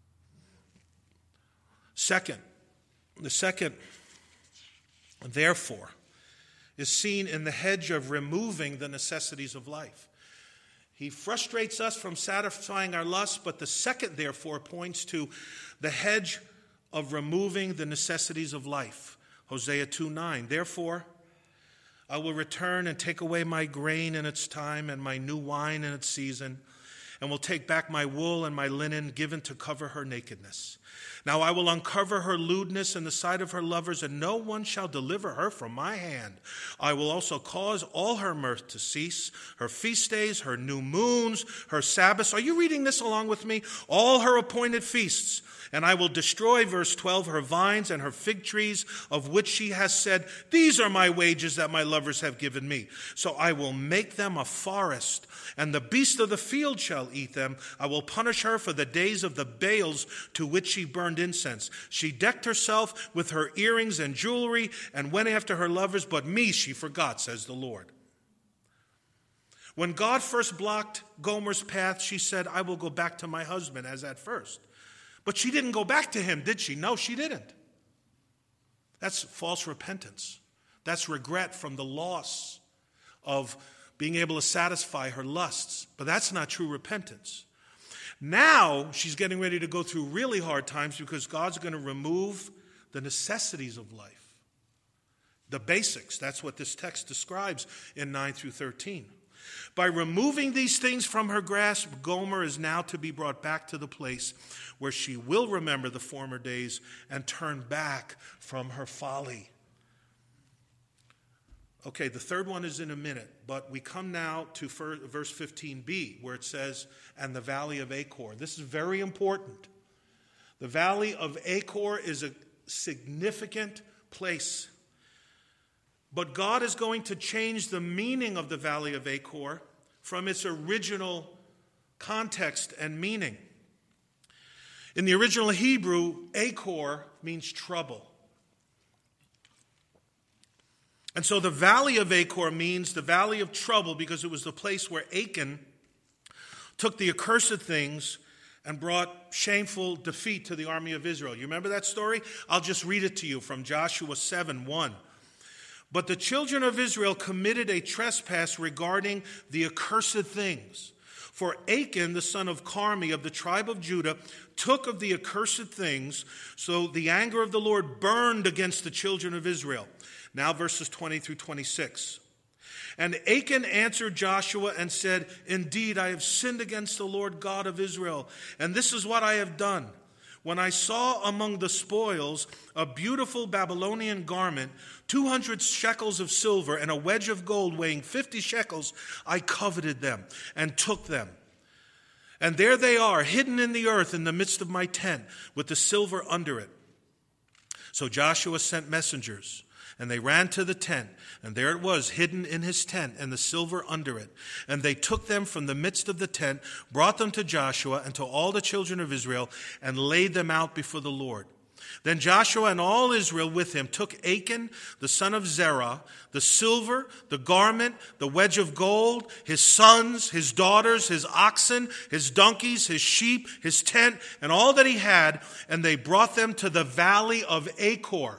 Second, the second, therefore, is seen in the hedge of removing the necessities of life. He frustrates us from satisfying our lusts, but the second, therefore, points to the hedge of removing the necessities of life. Hosea two nine, therefore, I will return and take away my grain in its time and my new wine in its season, and will take back my wool and my linen given to cover her nakedness. Now I will uncover her lewdness in the sight of her lovers, and no one shall deliver her from my hand. I will also cause all her mirth to cease, her feast days, her new moons, her Sabbaths. Are you reading this along with me? All her appointed feasts. And I will destroy, verse twelve, her vines and her fig trees, of which she has said, these are my wages that my lovers have given me. So I will make them a forest, and the beasts of the field shall eat them. I will punish her for the days of the Baals to which she burned incense. She decked herself with her earrings and jewelry and went after her lovers, but me she forgot, says the Lord. When God first blocked Gomer's path, she said, I will go back to my husband as at first. But she didn't go back to him, did she? No, she didn't. That's false repentance. That's regret from the loss of being able to satisfy her lusts. But that's not true repentance. Now she's getting ready to go through really hard times because God's going to remove the necessities of life. The basics. That's what this text describes in nine through thirteen. By removing these things from her grasp, Gomer is now to be brought back to the place where she will remember the former days and turn back from her folly. Okay, the third one is in a minute, but we come now to verse fifteen b, where it says, and the valley of Achor. This is very important. The valley of Achor is a significant place. But God is going to change the meaning of the valley of Achor from its original context and meaning. In the original Hebrew, Achor means trouble. And so the valley of Achor means the valley of trouble because it was the place where Achan took the accursed things and brought shameful defeat to the army of Israel. You remember that story? I'll just read it to you from Joshua seven one. But the children of Israel committed a trespass regarding the accursed things. For Achan, the son of Carmi of the tribe of Judah, took of the accursed things, so the anger of the Lord burned against the children of Israel. Now verses twenty through twenty-six. And Achan answered Joshua and said, Indeed, I have sinned against the Lord God of Israel, and this is what I have done. When I saw among the spoils a beautiful Babylonian garment, two hundred shekels of silver, and a wedge of gold weighing fifty shekels, I coveted them and took them. And there they are, hidden in the earth in the midst of my tent, with the silver under it. So Joshua sent messengers, and they ran to the tent, and there it was, hidden in his tent, and the silver under it. And they took them from the midst of the tent, brought them to Joshua and to all the children of Israel, and laid them out before the Lord. Then Joshua and all Israel with him took Achan, the son of Zerah, the silver, the garment, the wedge of gold, his sons, his daughters, his oxen, his donkeys, his sheep, his tent, and all that he had, and they brought them to the valley of Achor.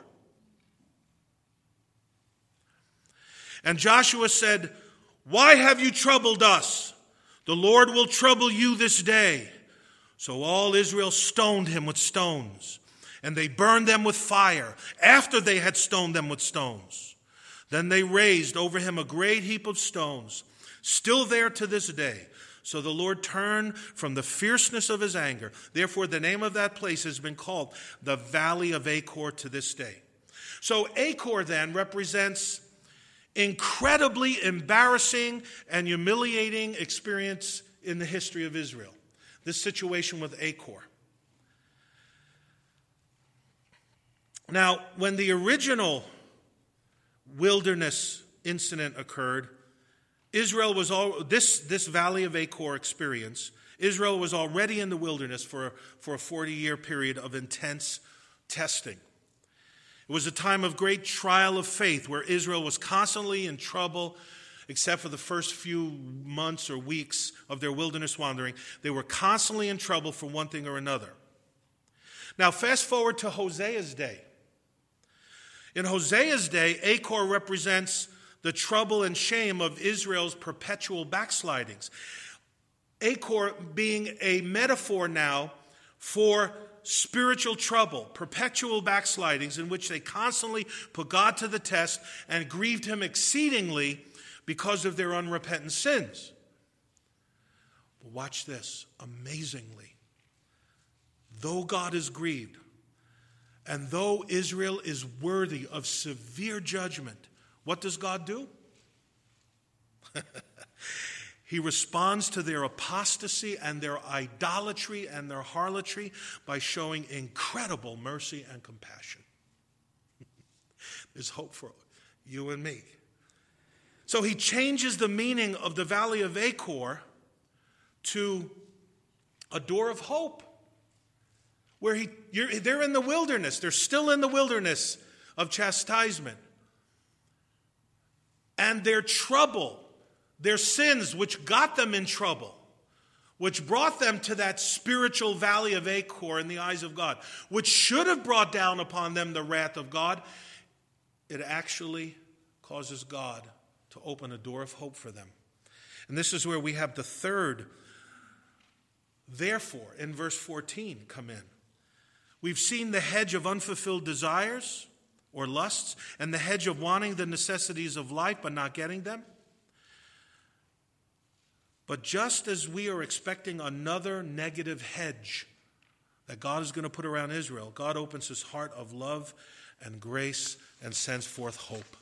And Joshua said, Why have you troubled us? The Lord will trouble you this day. So all Israel stoned him with stones, and they burned them with fire after they had stoned them with stones. Then they raised over him a great heap of stones, still there to this day. So the Lord turned from the fierceness of his anger. Therefore, the name of that place has been called the Valley of Achor to this day. So Achor then represents incredibly embarrassing and humiliating experience in the history of Israel. This situation with Achor. Now, when the original wilderness incident occurred, Israel was all this this Valley of Achor experience. Israel was already in the wilderness for for a forty-year period of intense testing. It was a time of great trial of faith where Israel was constantly in trouble, except for the first few months or weeks of their wilderness wandering. They were constantly in trouble for one thing or another. Now, fast forward to Hosea's day. In Hosea's day, Achor represents the trouble and shame of Israel's perpetual backslidings. Achor being a metaphor now for spiritual trouble, perpetual backslidings in which they constantly put God to the test and grieved him exceedingly because of their unrepentant sins. But watch this, amazingly. Though God is grieved, and though Israel is worthy of severe judgment, what does God do? He responds to their apostasy and their idolatry and their harlotry by showing incredible mercy and compassion. There's hope for you and me. So he changes the meaning of the Valley of Achor to a door of hope. Where he, you're, they're in the wilderness. They're still in the wilderness of chastisement. And their trouble, their sins, which got them in trouble, which brought them to that spiritual Valley of Achor in the eyes of God, which should have brought down upon them the wrath of God, it actually causes God to open a door of hope for them. And this is where we have the third, therefore, in verse fourteen come in. We've seen the hedge of unfulfilled desires or lusts, and the hedge of wanting the necessities of life but not getting them. But just as we are expecting another negative hedge that God is going to put around Israel, God opens his heart of love and grace and sends forth hope.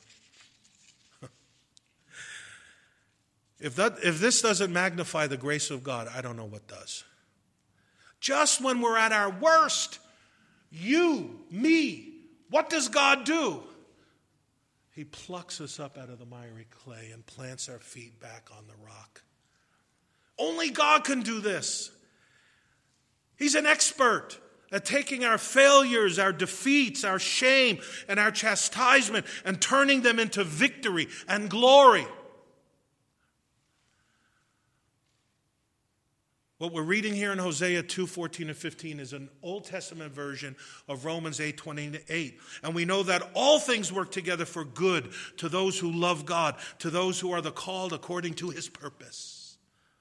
If that, if this doesn't magnify the grace of God, I don't know what does. Just when we're at our worst, you, me, what does God do? He plucks us up out of the miry clay and plants our feet back on the rock. Only God can do this. He's an expert at taking our failures, our defeats, our shame, and our chastisement and turning them into victory and glory. What we're reading here in Hosea two, fourteen and fifteen is an Old Testament version of Romans eight, twenty-eight. And we know that all things work together for good to those who love God, to those who are the called according to his purpose.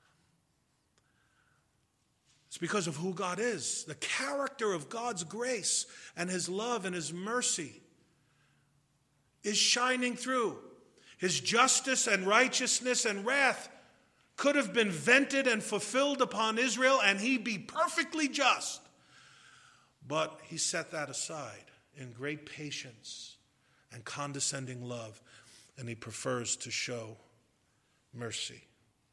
It's because of who God is. The character of God's grace and his love and his mercy is shining through. His justice and righteousness and wrath could have been vented and fulfilled upon Israel, and he'd be perfectly just. But he set that aside in great patience and condescending love, and he prefers to show mercy.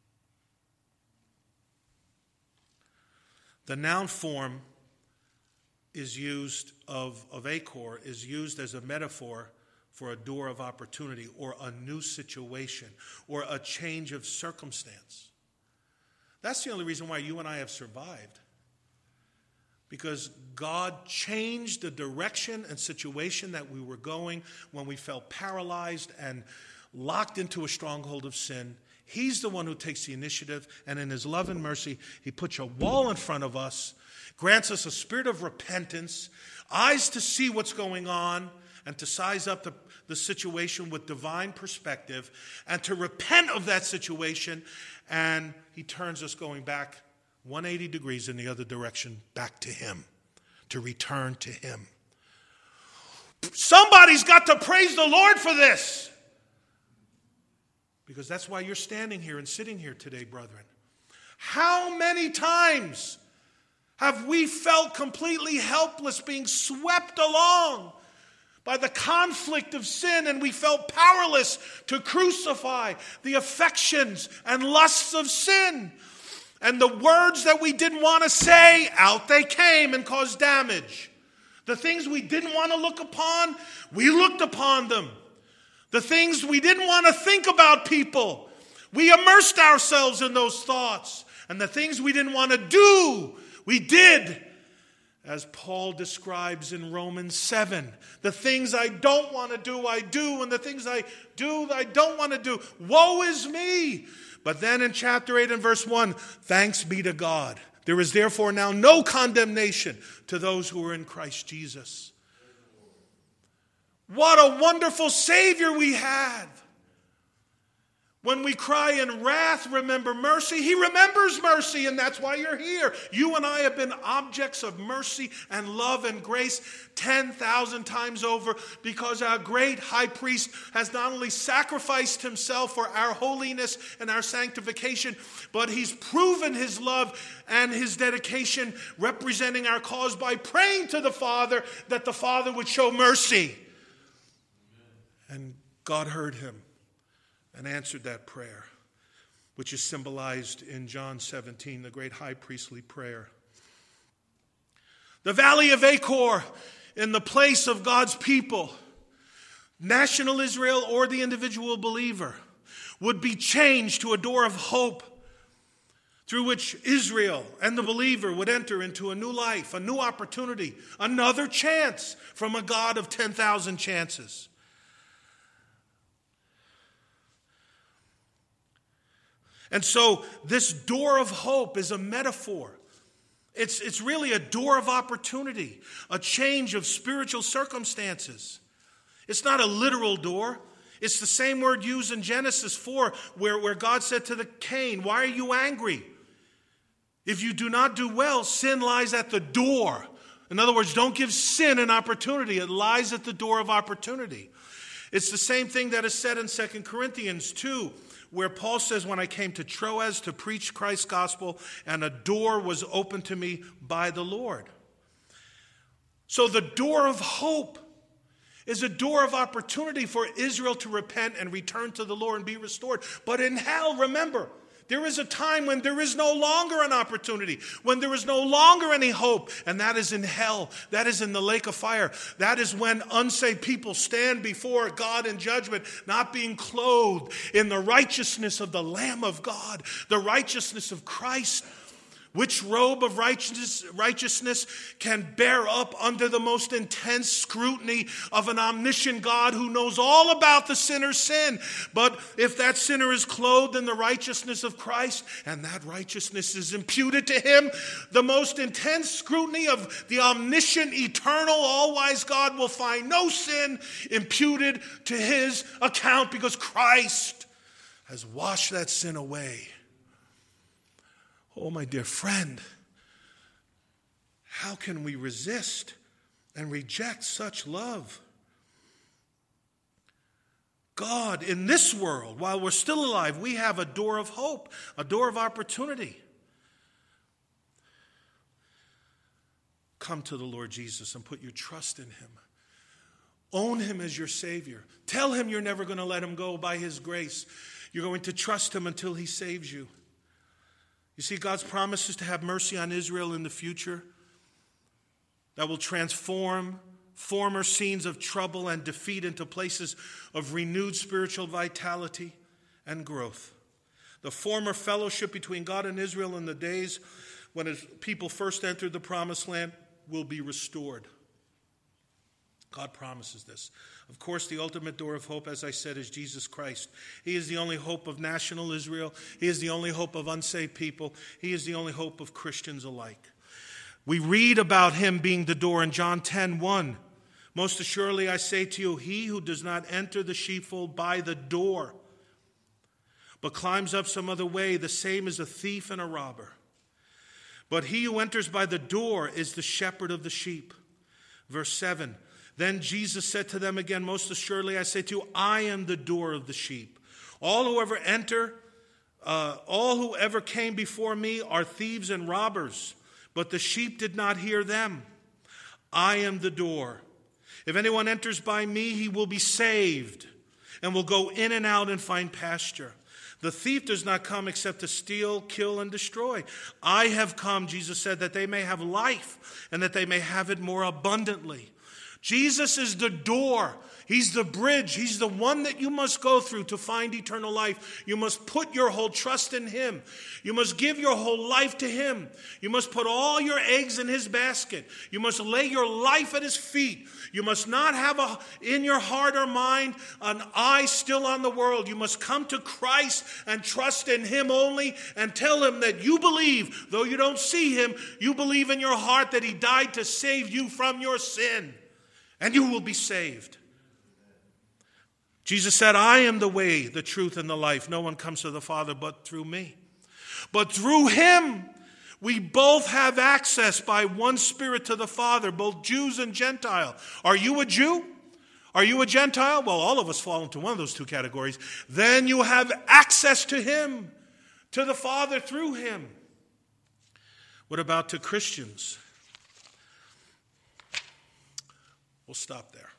The noun form is used of, of Achor is used as a metaphor for a door of opportunity or a new situation or a change of circumstance. That's the only reason why you and I have survived. Because God changed the direction and situation that we were going when we felt paralyzed and locked into a stronghold of sin. He's the one who takes the initiative, and in his love and mercy, he puts a wall in front of us, grants us a spirit of repentance, eyes to see what's going on, and to size up the, the situation with divine perspective, and to repent of that situation, and he turns us going back one hundred eighty degrees in the other direction, back to him, to return to him. Somebody's got to praise the Lord for this. Because that's why you're standing here and sitting here today, brethren. How many times have we felt completely helpless, being swept along by the conflict of sin, and we felt powerless to crucify the affections and lusts of sin? And the words that we didn't want to say, out they came and caused damage. The things we didn't want to look upon, we looked upon them. The things we didn't want to think about people, we immersed ourselves in those thoughts. And the things we didn't want to do, we did. As Paul describes in Romans seven, the things I don't want to do, I do. And the things I do, I don't want to do. Woe is me. But then in chapter eight and verse one, thanks be to God. There is therefore now no condemnation to those who are in Christ Jesus. What a wonderful Savior we have. When we cry in wrath, remember mercy. He remembers mercy, and that's why you're here. You and I have been objects of mercy and love and grace ten thousand times over, because our great high priest has not only sacrificed himself for our holiness and our sanctification, but he's proven his love and his dedication, representing our cause by praying to the Father that the Father would show mercy. And God heard him and answered that prayer, which is symbolized in John seventeen, the great high priestly prayer. The valley of Achor, in the place of God's people, national Israel or the individual believer, would be changed to a door of hope through which Israel and the believer would enter into a new life, a new opportunity, another chance from a God of ten thousand chances. And so this door of hope is a metaphor. It's, it's really a door of opportunity, a change of spiritual circumstances. It's not a literal door. It's the same word used in Genesis four, where, where God said to the Cain, why are you angry? If you do not do well, sin lies at the door. In other words, don't give sin an opportunity. It lies at the door of opportunity. It's the same thing that is said in Second Corinthians two, where Paul says, when I came to Troas to preach Christ's gospel, and a door was opened to me by the Lord. So the door of hope is a door of opportunity for Israel to repent and return to the Lord and be restored. But in hell, remember, there is a time when there is no longer an opportunity, when there is no longer any hope, and that is in hell. That is in the lake of fire. That is when unsaved people stand before God in judgment, not being clothed in the righteousness of the Lamb of God, the righteousness of Christ. Which robe of righteousness, righteousness can bear up under the most intense scrutiny of an omniscient God who knows all about the sinner's sin? But if that sinner is clothed in the righteousness of Christ, and that righteousness is imputed to him, the most intense scrutiny of the omniscient, eternal, all-wise God will find no sin imputed to his account, because Christ has washed that sin away. Oh, my dear friend, how can we resist and reject such love? God, in this world, while we're still alive, we have a door of hope, a door of opportunity. Come to the Lord Jesus and put your trust in him. Own him as your Savior. Tell him you're never going to let him go by his grace. You're going to trust him until he saves you. You see, God's promises to have mercy on Israel in the future that will transform former scenes of trouble and defeat into places of renewed spiritual vitality and growth. The former fellowship between God and Israel in the days when his people first entered the promised land will be restored. God promises this. Of course, the ultimate door of hope, as I said, is Jesus Christ. He is the only hope of national Israel. He is the only hope of unsaved people. He is the only hope of Christians alike. We read about him being the door in John ten one. Most assuredly, I say to you, he who does not enter the sheepfold by the door, but climbs up some other way, the same is a thief and a robber. But he who enters by the door is the shepherd of the sheep. Verse seven. Then Jesus said to them again, most assuredly I say to you, I am the door of the sheep. All who ever enter, uh, all who ever came before me are thieves and robbers, but the sheep did not hear them. I am the door. If anyone enters by me, he will be saved and will go in and out and find pasture. The thief does not come except to steal, kill, and destroy. I have come, Jesus said, that they may have life and that they may have it more abundantly. Jesus is the door. He's the bridge. He's the one that you must go through to find eternal life. You must put your whole trust in him. You must give your whole life to him. You must put all your eggs in his basket. You must lay your life at his feet. You must not have a, in your heart or mind an eye still on the world. You must come to Christ and trust in him only and tell him that you believe, though you don't see him, you believe in your heart that he died to save you from your sin. And you will be saved. Jesus said, I am the way, the truth, and the life. No one comes to the Father but through me. But through him, we both have access by one Spirit to the Father, both Jews and Gentile. Are you a Jew? Are you a Gentile? Well, all of us fall into one of those two categories. Then you have access to him, to the Father through him. What about to Christians? We'll stop there.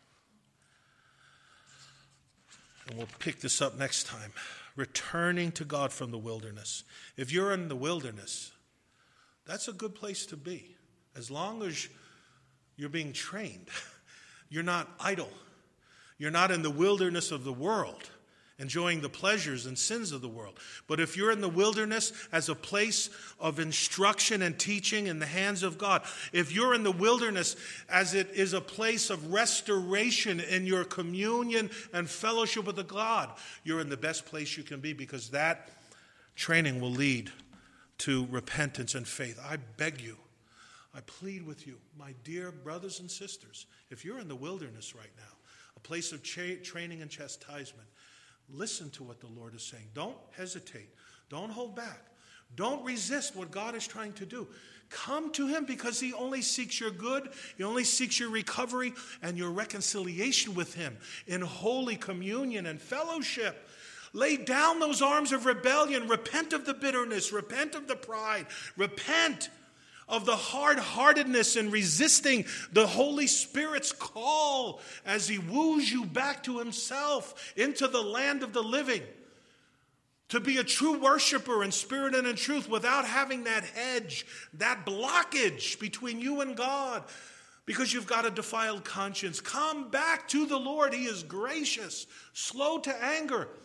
And we'll pick this up next time. Returning to God from the wilderness. If you're in the wilderness, that's a good place to be. As long as you're being trained. You're not idle. You're not in the wilderness of the world, enjoying the pleasures and sins of the world. But if you're in the wilderness as a place of instruction and teaching in the hands of God, if you're in the wilderness as it is a place of restoration in your communion and fellowship with the God, you're in the best place you can be, because that training will lead to repentance and faith. I beg you, I plead with you, my dear brothers and sisters, if you're in the wilderness right now, a place of cha- training and chastisement, listen to what the Lord is saying. Don't hesitate. Don't hold back. Don't resist what God is trying to do. Come to him, because he only seeks your good. He only seeks your recovery and your reconciliation with him in holy communion and fellowship. Lay down those arms of rebellion. Repent of the bitterness. Repent of the pride. Repent of the hard-heartedness in resisting the Holy Spirit's call as he woos you back to himself into the land of the living. To be a true worshiper in spirit and in truth without having that hedge, that blockage between you and God because you've got a defiled conscience. Come back to the Lord. He is gracious, slow to anger.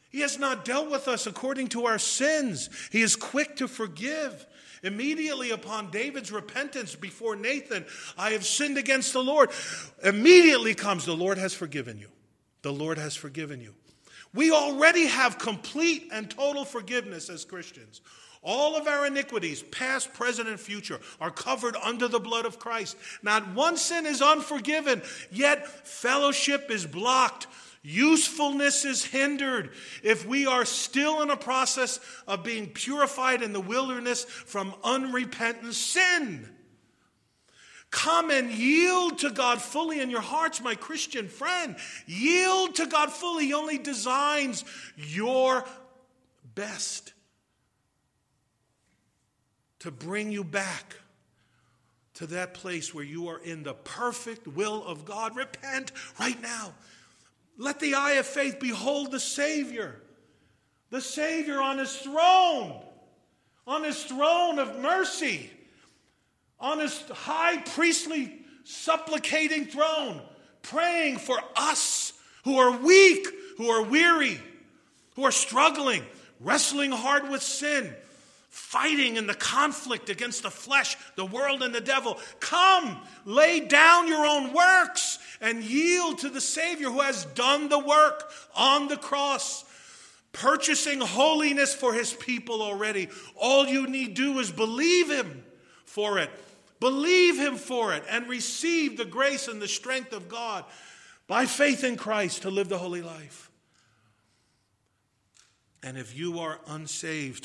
He has not dealt with us according to our sins. He is quick to forgive. Immediately upon David's repentance before Nathan, I have sinned against the Lord. Immediately comes, the Lord has forgiven you. The Lord has forgiven you. We already have complete and total forgiveness as Christians. All of our iniquities, past, present, and future, are covered under the blood of Christ. Not one sin is unforgiven, yet fellowship is blocked. Usefulness is hindered if we are still in a process of being purified in the wilderness from unrepentant sin. Come and yield to God fully in your hearts, my Christian friend. Yield to God fully. He only designs your best to bring you back to that place where you are in the perfect will of God. Repent right now. Let the eye of faith behold the Savior. The Savior on his throne. On his throne of mercy. On his high priestly supplicating throne. Praying for us who are weak, who are weary, who are struggling, wrestling hard with sin, fighting in the conflict against the flesh, the world, and the devil. Come, lay down your own works and yield to the Savior who has done the work on the cross, purchasing holiness for his people already. All you need do is believe him for it. Believe him for it and receive the grace and the strength of God by faith in Christ to live the holy life. And if you are unsaved,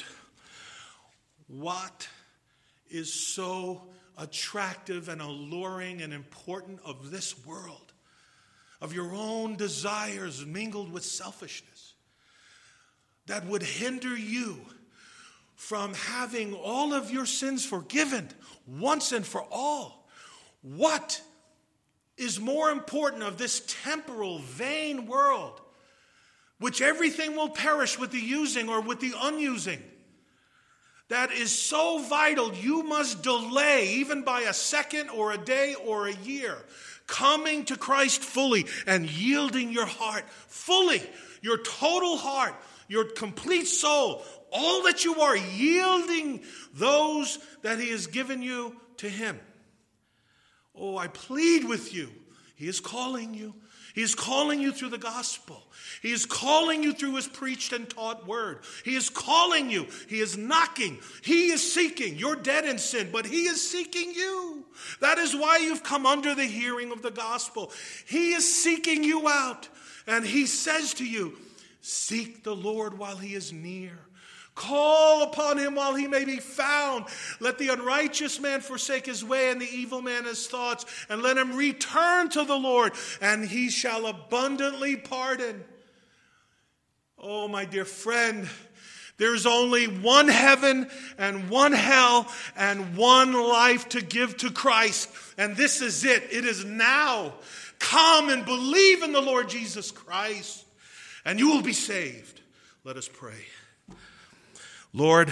what is so attractive and alluring and important of this world, of your own desires mingled with selfishness, that would hinder you from having all of your sins forgiven once and for all? What is more important of this temporal, vain world, which everything will perish with the using or with the unusing, that is so vital you must delay, even by a second or a day or a year, coming to Christ fully and yielding your heart fully, your total heart, your complete soul, all that you are, yielding those that he has given you to him. Oh, I plead with you. He is calling you. He is calling you through the gospel. He is calling you through his preached and taught word. He is calling you. He is knocking. He is seeking. You're dead in sin, but he is seeking you. That is why you've come under the hearing of the gospel. He is seeking you out. And he says to you, seek the Lord while he is near. Call upon him while he may be found. Let the unrighteous man forsake his way and the evil man his thoughts, and let him return to the Lord, and he shall abundantly pardon. Oh, my dear friend, there's only one heaven and one hell and one life to give to Christ, and this is it. It is now. Come and believe in the Lord Jesus Christ, and you will be saved. Let us pray. Lord,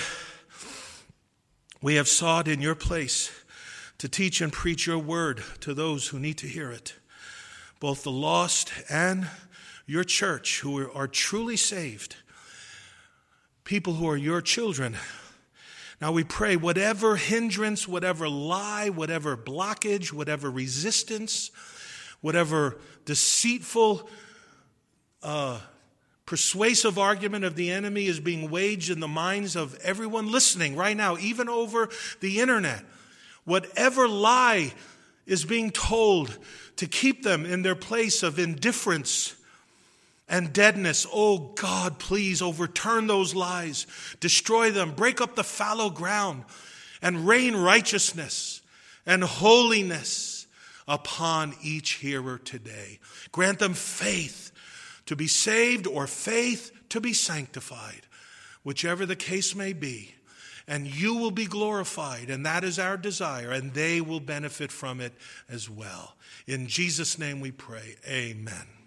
we have sought in your place to teach and preach your word to those who need to hear it, both the lost and your church who are truly saved, people who are your children. Now we pray whatever hindrance, whatever lie, whatever blockage, whatever resistance, whatever deceitful uh persuasive argument of the enemy is being waged in the minds of everyone listening right now, even over the internet. Whatever lie is being told to keep them in their place of indifference and deadness, oh God, please overturn those lies, destroy them, break up the fallow ground, and rain righteousness and holiness upon each hearer today. Grant them faith to be saved or faith to be sanctified, whichever the case may be. And you will be glorified, and that is our desire, and they will benefit from it as well. In Jesus' name we pray, amen.